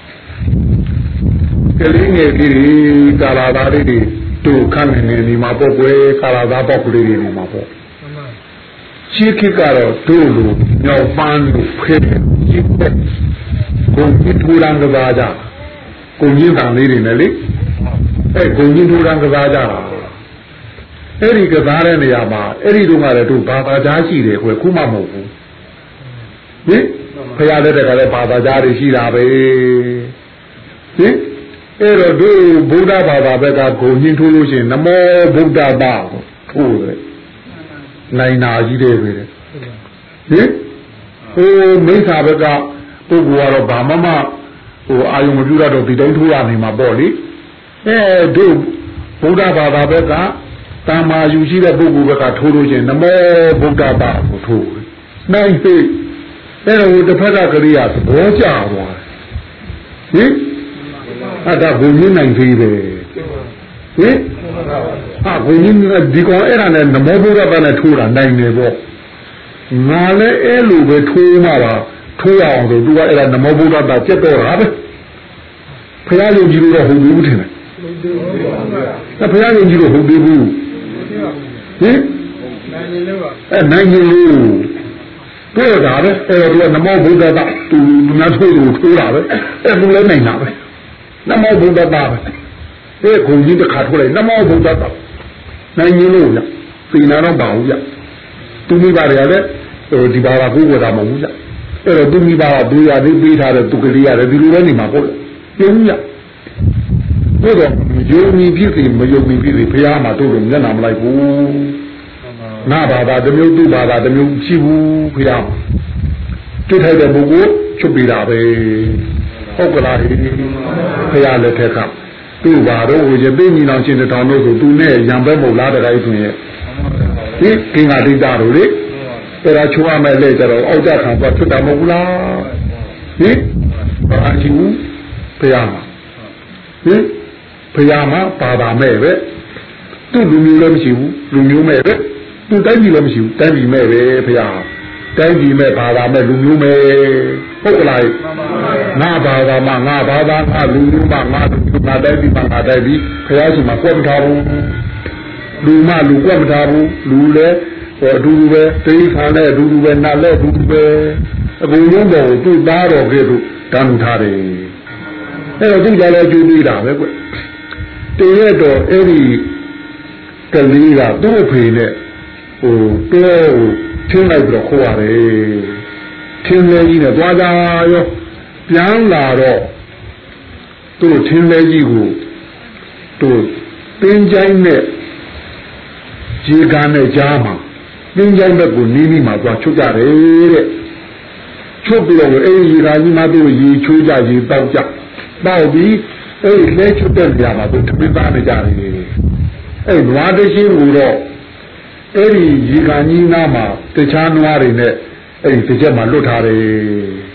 ကလေးငယ်ကြီးကာလာသားလေးတွေတို့ခန့်နေနေဒီမှာပေါ့ကွယ်ကာလာသားပေါ့ကလေးတွေဒီမှာပေါ့ရှိခိကတော့တို့လိုမြောက်ပန်းလို့ဖဲ့ရှိတဲ့ကိုကြီးထူရန်ကစားကြကိုကြီးတန်လေးတွေနဲ့လေအဲကိုကြီးထူရန်ကစားကြတာအဲ့ဒီကစားတဲ့နေရာမှာအဲ့ဒီတော့ကလည်းတို့ဘာသာကြားရှိတယ်ကွယ်ခုမှမဟုတ်ဘူးဟင်ဖရာလက်ထက်ကလည်းဘာသာကြားတွေရှိတာပဲဟင်အဲ့တော့တို့ဗုဒ္ဓဘာသာဘက်ကဂုဏ်ကြီးထိုးလို့ရှိရင်နမောဗုဒ္ဓဘာထိုးတယ်နိုင်နာကြီးတယ်ပဲဟင်ဟိုမိစ္ဆာဘက်ကပုဂ္ဂိုလ်ကတော့ဘာမှမဟိုအာယုံမပြုတော့ဒီတိုင်းထိုးရနေမှာပေါ့လေအဲတို့ဗုဒ္ဓဘာသာဘက်ကတမ္မာယူရှိတဲ့ပုဂ္ဂိုလ်ဘက်ကထိုးလို့ရှိရင်နမောဗုဒ္ဓဘာကိုထိုးတယ်နိုင်ပြီအဲ့တော့တစ်ဖက်ကကရိယာသဘောကျသွားဟင်အဲ့ဒါဘုံကြီးနိုင်သေးတယ်ဟင်ဟာဘုံကြီးဒီကောင်အဲ့ဒါနဲ့နမောဗုဒ္ဓဘာနဲ့ထိုးတာနိုင်တယ်ပေါ့ငါလည်းအဲ့လိုပဲထိုးမှပါထိုးရအောင်ဆိုသူကအဲ့ဒါနမောဗုဒ္ဓဘာကျက်တော့တာပဲဖရာယုံကြည်လို့တော့ဟုတ်ဘူးထင်တယ်ဖရာယုံကြည်လို့ဟုတ်သေးဘူးဟင်နိုင်နေလို့အဲ့နိုင်နေလို့တွေ့တာပဲအဲ့တော့သူကနမောဗုဒ္ဓဘာသူငါထိုးလို့ထိုးတာပဲအဲ့သူလည်းနိုင်တာပဲနမောဗုဒ္ဓဘာပဲအဲ့ခုန်ကြီးတစ်ခါထိုးလိုက်နမောဗုဒ္ဓဘာနိုင်နေလို့ညသိနာတော့ပါဘူးညသူမိဘတွေကလည်းဟိုဒီဘာသာကိုယ်ကတာမဟုတ်ဘူးညအဲ့တော့သူမိဘကဒူရသေးပေးထားတဲ့သူကလေးရတယ်ဒီလိုလည်းနေမှာပေါ့ပြင်းညဘုရားယုံကြည်ဖြစ်စီမယုံကြည်ဖြစ်စီဘုရားမှာတို့လို့မျက်နှာမလိုက်ဘူးနာဘာသာတစ်မျိုးသူ့ဘာသာတစ်မျိုးရှိဘူးဘုရားတွေ့ထိုက်တဲ့ပုဂ္ဂိုလ်ချုပ်ပြတာပဲဟုတ်ကလားဘုရားလက်ထက်ကသူ့ဘာတော့ဝေကျသိညီတော်ရှင်တောင်တို့ဆိုသူနဲ့ရံပဲမဟုတ်လားတခါကြီးဆိုရင်ဒီကင်္ဂဒိတာတို့လေအဲ့ဒါချိုးရမယ်လေကြတော့အောက်ကြခံသွားထွက်တာမဟုတ်ဘူးလားဟင်ဘာကြည့်ဘူးဘုရားမှာဟင်ဘုရားမှာဘာသာမဲ့ပဲသူ့လူမျိုးလည်းမရှိဘူးလူမျိုးမဲ့ပဲသူတိုင်းပြည်လည်းမရှိဘူးတိုင်းပြည်မဲ့ပဲဘုရားတိုင်းပြည်မဲ့ဘာသာမဲ့လူမျိုးမဲ့ဟုတ်ကလားငါဘာသာမှာငါဘာသာငါလူမျိုးမှာငါလူမျိုးငါတိုင်းပြည်မှာငါတိုင်းပြည်ဘုရားရှိမှာကွက်မထားဘူးလူမလူကွက်မထားဘူးလူလည်းဟိုအတူတူပဲတိခါနဲ့အတူတူပဲနာလည်းအတူတူပဲအကုန်လုံးတော့သူ့သားတော်ကဲ့သို့တန်းထားတယ်အဲ့တော့သူကြလည်းကျူးပြီးတာပဲကွတရတော့အဲ့ဒီကလေးကသူ့အဖေနဲ့ဟိုတဲဟိုထင်းလိုက်ပြီးတော့ခေါ်ရတယ်ထင်းလေးကြီးနဲ့သွားကြရောပြန်လာတော့သူ့ထင်းလေးကြီးကိုသူ့တင်းချိုင်းနဲ့ခြေကန်းနဲ့ကြားမှာတင်းချိုင်းဘက်ကိုနီးနီးမှာသွားချုပ်ကြတယ်တဲ့ချုပ်ပြီးတော့အဲ့ဒီရာကြီးမှသူ့ရေချိုးကြရေတောက်ကြတောက်ပြီးအဲ့ဒီလဲချုပ်တဲ့နေရာမှာသူတပိသားနေကြတယ်အဲ့နွားတရှိကိုတော့အဲ့ဒီရေကန်ကြီးနားမှာတခြားနွားတွေနဲ့အဲ့ဒီတစ်ချက်မှာလွတ်ထားတယ်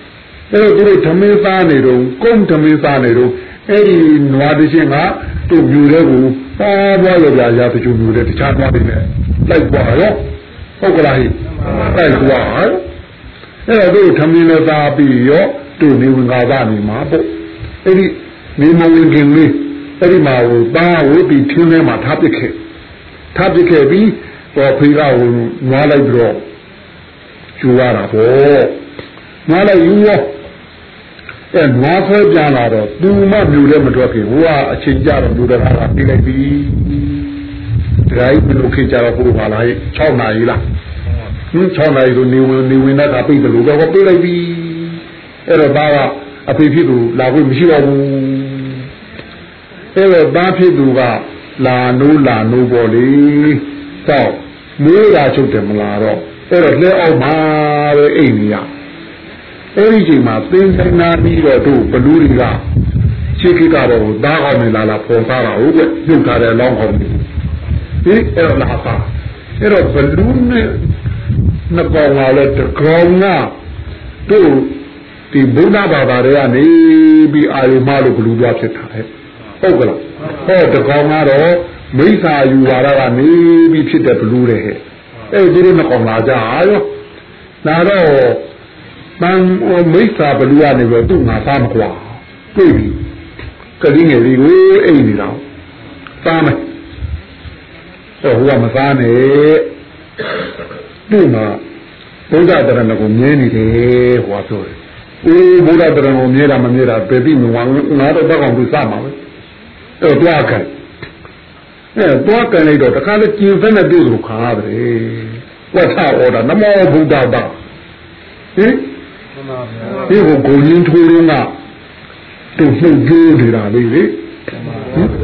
အဲ့တော့သူတို့ဓမင်းစားနေတော့ကုန်းဓမင်းစားနေတော့အဲ့ဒီနွားတချင်းကသူ့မြူတဲ့ကိုပါသွားရကြရာတချို့မြူတဲ့တခြားနွားတွေနဲ့လိုက်သွားရောဟုတ်ကလားဟိလိုက်သွားအဲ့တော့သူဓမင်းနဲ့စားပြီးရောသူ့နေဝင်ကားကနေမှာပေါ့အဲ့ဒီနေမဝင်ခင်လေးအဲ့ဒီမှာဟိုတားဟိုဒီထင်းထဲမှာထားပစ်ခဲ့ထားပစ်ခဲ့ပြီးတော့ဖေးကဟိုနွားလိုက်ပြီးတော့ယူရတာပေါ့နွားလိုက်ယူရောအဲနွားဆွဲပြန်လာတော့သူမှမြူတဲ့မထွက်ခင်ဟိုကအချိန်ကြတော့မြူတဲ့ခါကပြေးလိုက်ပြီဒရိုက်ဘယ်လိုခေကြတော့ပို့ပါလား၆နာရီလားဟင်း၆နာရီဆိုနေဝင်နေဝင်တဲ့ကပြေးတယ်လို့တော့ပြေးလိုက်ပြီအဲ့တော့ဒါကအဖေဖြစ်သူလာခွင့်မရှိတော့ဘူးအဲ့တော့သားဖြစ်သူကလာနိုးလာနိုးပေါ်လေစောက်မွေးတာချုပ်တယ်မလားတော့အဲ့တော့လက်အောက်မှာပဲအိမ်ကြီးရအဲ့ဒီချိန်မှာသင်္ကနာပြီးတော့တို့ဘလူးတွေကရှေ့ခေတ်ကတော့သားကောင်းနေလာလာပေါ်စားတာဟုတ်ကဲ့ပြုတ်ထားတဲ့လောင်းကောင်းတွေဒီအဲ့တော့လာပါအဲ့တော့ဘလူးနဲ့နှစ်ကောင်လာလဲတကောင်ကတို့ဒီဘုရားဘာသာတွေကနေပြီးအာယုမလို့ဘလူးပြဖြစ်တာဟဲ့ဟုတ်ကလားဟောတကောင်ကတော့မိစ္ဆာယူလာတာကနေပြီးဖြစ်တဲ့ဘလူးတွေဟဲ့အဲ့ဒီလိုနှစ်ကောင်လာကြရောလာတော့တန်မိစ္ဆာဘလူးကနေပြီးသူ့ငါသားမကွာတွေ့ပြီကလေးငယ်လေးကိုအိမ်နေတော့သားမယ်အဲ့ဟိုကမသားနဲ့သူ့မှာဘုရားတရဏကိုမြင်နေတယ်ဟောဆိုတယ်အေးဘုရားတရဏကိုမြင်တာမမြင်တာပဲပြီးငါငါတော့တောက်အောင်သူစားမှာပဲအဲ့တော့တွားကန်အဲ့တွားကန်လိုက်တော့တခါလေကျင်စက်နဲ့တွေ့လို့ခါရတယ်ဝတ်ထားအော်တာနမောဘုဒ္ဓဘာဟင်ဒီကိုကိုရင်းထိုးရင်းကသူ့နှုတ်ကြိုးနေတာလေးလေဟင်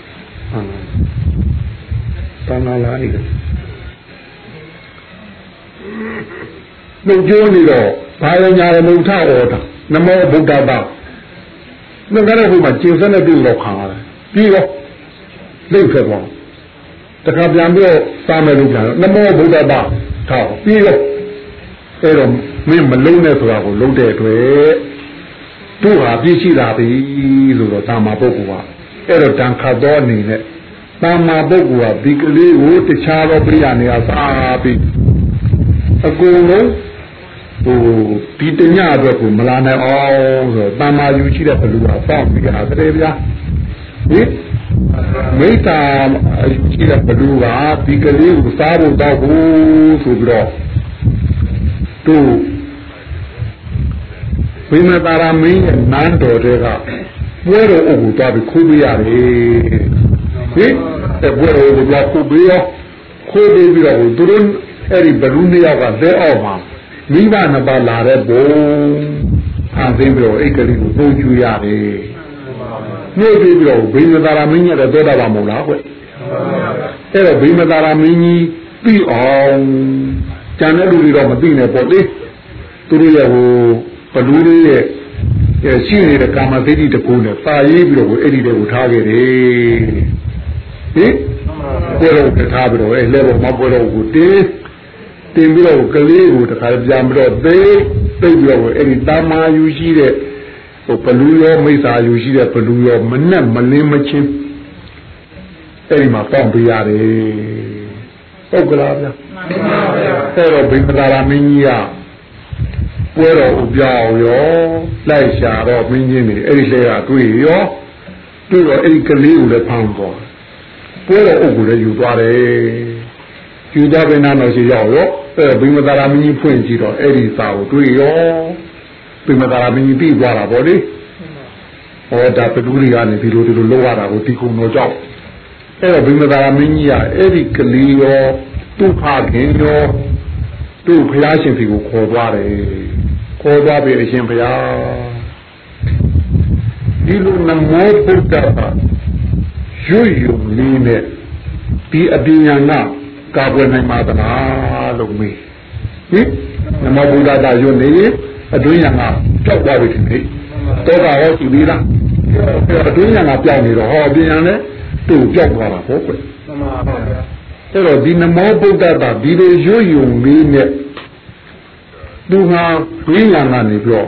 တန်လာလိုက်နှုတ်ကြိုးနေတော့ဘာရညာရမုထအော်တာနမောဘုဒ္ဓဘာငါကတော့ဟိုမှာကျင်စက်နဲ့တွေ့လို့ခါရတယ်ပြီးတော့လိမ့်ထွက်သွားတခါပြန်ပြီးတော့စားမယ်လို့ပြန်တော့နမောဘုဒ္ဓဘာထောက်ပြီးတော့အဲ့တော့မင်းမလုံးနဲ့ဆိုတာကိုလုံးတဲ့အတွက်တို့ဟာပြည့်ရှိလာပြီဆိုတော့တာမာပုဂ္ဂိုလ်ကအဲ့တော့တန်ခတ်တော်အနေနဲ့တာမာပုဂ္ဂိုလ်ကဒီကလေးကိုတခြားသောပြိယာနေရာစားပြီးအကုန်လုံးဟိုဒီတညအတွက်ကိုမလာနိုင်အောင်ဆိုတော့တာမာယူရှိတဲ့ဘလူကစောင့်ပြီးကြတာတည်းဗျာဟင်မိစ္ဆာရှိတဲ့ဘလူကဒီကလေးကိုစားဖို့တော့ဘူးဆိုပြီးတော့တို့ဝိမသာရမင်းရဲ့နန်းတော်တွေကပွဲတော်အုပ်ကိုသွားပြီးခိုးပေးရတယ်ဟင်အဲပွဲတော်ကိုသွားခိုးပေးရောခိုးပေးပြီးတော့သူတို့အဲ့ဒီဘလူးနှစ်ယောက်ကလက်အောက်မှာမိဘနှစ်ပါးလာတဲ့ဘုံဖန်ဆင်းပြီးတော့အိတ်ကလေးကိုပို့ချူရတယ်နှိုးပြီးတော့ဘိမသာရမင်းရဲ့တော့တာပါမဟုတ်လားကွအဲ့တော့ဘိမသာရမင်းကြီးပြီးအောင်ကျန်တဲ့လူတွေတော့မသိနဲ့ပေါ့လေသူတို့ရဲ့ဟိုဘလူးလေးရဲ့ရှိနေတဲ့ကာမသိတိတကူနဲ့ပါရေးပြီးတော့အဲ့ဒီတွေကိုထားခဲ့တယ်ဟင်ပွဲတော်ကထားပြီးတော့အဲ့လဲပေါ်မှာပွဲတော်ကိုတင်းတင်ပြီးတော့ကလေးကိုတခါပြန်ပြီးတော့သိသိပြီးတော့အဲ့ဒီတာမာယူရှိတဲ့ဟိုဘလူးရောမိစ္ဆာယူရှိတဲ့ဘလူးရောမနဲ့မလင်းမချင်းအဲ့ဒီမှာပေါက်ပြရတယ်ဟုတ်ကလားဗျာမှန်ပါဗျာအဲ့တော့ဘိက္ခရာမင်းကြီးကပွဲတော်ဥပြောင်းရောလိုက်ရှာတော့မင်းကြီးနေအဲ့ဒီလေကတွေ့ရောတွေ့တော့အဲ့ဒီကလေးကိုလည်းဖမ်းသွားပွဲတော်ဥကိုလည်းယူသွားတယ်ယူသွားပြန်တော့ရှိရောက်ရောအဲ့ဘိမသာရမင်းကြီးဖွင့်ကြည့်တော့အဲ့ဒီစာကိုတွေ့ရောဘိမသာရမင်းကြီးပြီးသွားတာဗောလေဟောဒါပတူရီကနေဒီလိုဒီလိုလောက်ရတာကိုဒီကုံတော်ကြောက်အဲ့တော့ဘိမသာရမင်းကြီးကအဲ့ဒီကလေးရောသူ့ဖခင်ရောသူ့ဘုရားရှင်စီကိုခေါ်သွားတယ်ခေါ်သွားပြီအရှင်ဘုရားဒီလိုနမောဘုဒ္ဓဘာရွယုံလေးနဲ့ဒီအပညာနာကာကွယ်နိုင်မှာသလားလို့မေးဟင်နမောဘုဒ္ဓဘာရွနေအတွင်းရံကကြောက်သွားပြီဒီနေ့တော့ကဟောသူသေးလားအတွင်းရံကပြောင်းနေတော့ဟောပညာနဲ့သူ့ကြောက်သွားတာဟုတ်ကွယ်မှန်ပါဗျာအဲ့တော့ဒီနမောဗုဒ္ဓတာဒီလိုရွယုံလေးနဲ့သူဟာဝိညာဉ်ကနေပြီးတော့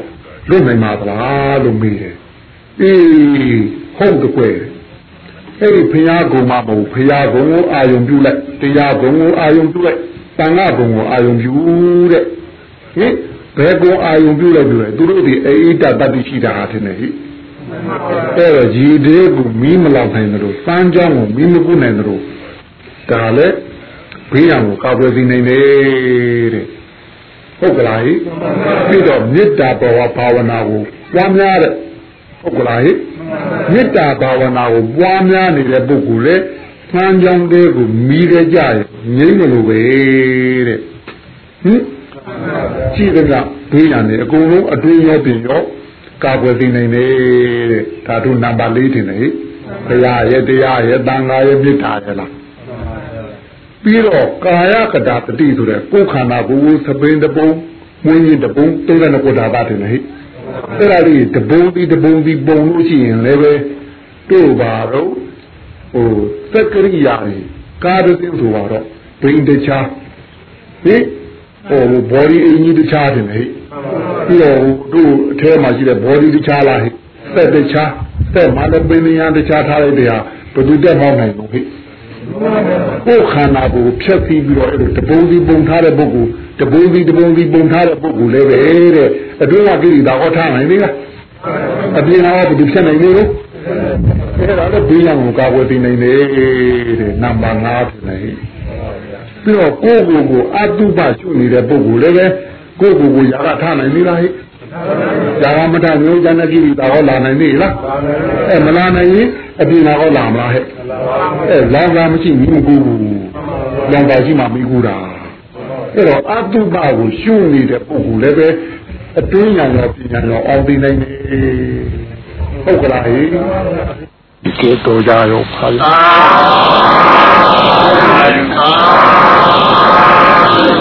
လွတ်နိုင်မှာလားလို့မေးတယ်အေးဟုတ်တကွယ်အဲ့ဒီဖရာကုံမှာမဟုတ်ဖရာကုံကိုအာယုံပြုလိုက်တရားကုံကိုအာယုံပြုလိုက်တန်ခါကုံကိုအာယုံပြုတဲ့ဟင်ဘယ်ကုံအာယုံပြုလိုက်ပြုလိုက်သူတို့ဒီအိဋ္ဌတတ္တိရှိတာထင်တယ်ဟိအဲ့တော့ရည်သေးကိုမီးမလောက်နိုင်တယ်လို့စမ်းကြောင်းကိုမီးမကုနိုင်တယ်လို့ဒါလည်းဘေးရန်ကိုကာကွယ်စီနိုင်တယ်တဲ့ဟုတ်ကလားဟိပြီးတော့မေတ္တာဘောဘာဝနာကိုပွားများတဲ့ဟုတ်ကလားဟိမေတ္တာဘာဝနာကိုပွားများနေတဲ့ပုဂ္ဂိုလ်လေစမ်းကြောင်းသေးကိုမီးရကြရငြိမ့်မလို့ပဲတဲ့ဟင်ကြည့်ကြဘေးရန်နေအကုန်လုံးအတွင်းရောပြင်ရောကာကွယ်သိနိုင်တယ်တဲ့ဓာတုနံပါတ်၄ထင်တယ်ဟိဘုရားရဲ့တရားရဲ့တန်ခါရဲ့မေတ္တာရဲ့လားပြီးတော့ကာယကတာတတိဆိုတဲ့ကိုယ်ခန္ဓာကိုယ်သပိန်တပုံမွေးရင်တပုံသိတဲ့ကိုယ်ဓာတ်တယ်ဟိအဲ့ဒါလေးတပုံဒီတပုံဒီပုံလို့ရှိရင်လည်းပဲတို့ပါတော့ဟိုသက်ကရိယာကြီးကာရတိဆိုတော့ဘိန်းတခြားဟိဟို body အင်းကြီးတခြားတယ်ဟိပြီးတော့တို့အထဲမှာရှိတဲ့ body တခြားလားဟိသက်တခြားသက်မှာလည်းပင်ဉာဏ်တခြားထားလိုက်တဲ့ဟာဘယ်သူတက်မောင်းနိုင်လို့ဟိကိုယ်ခန္ဓာကိုဖြတ်ပြီးပြီးတော့အဲ့လိုတပုံစီပုံထားတဲ့ပုဂ္ဂိုလ်တပုံစီတပုံစီပုံထားတဲ့ပုဂ္ဂိုလ်လည်းပဲတဲ့အတွင်းကကိရိတာဟောထားနိုင်လေလားအပြင်ကဘယ်သူဖြတ်နိုင်လေလို့အဲ့ဒါလည်းဘေးရန်ကိုကာကွယ်သိနိုင်တယ်တဲ့နံပါတ်၅ဖြစ်နေပြီးတော့ကိုယ်ကိုယ်ကိုအတုပရှုနေတဲ့ပုဂ္ဂိုလ်လည်းပဲကိုယ်ကိုယ်ကိုຢာကထားနိုင်လေလားဟိຢာကမထားမျိုးကျန်တဲ့ကိရိတာဟောလာနိုင်လေလားအဲ့မလာနိုင်ရင်အပြင်ကဟောလာမလားဟဲ့အဲ့လောင်သာမရှိဘူးမကူဘူးလောင်သာရှိမှမကူတာအဲ့တော့အတုပကိုရှုနေတဲ့ပုဂ္ဂိုလ်လည်းပဲအတွင်းညာရောပညာရောအောင်သိနိုင်တယ်ဟုတ်ကလားဟိဒီကေတော်ကြရောဖာသာ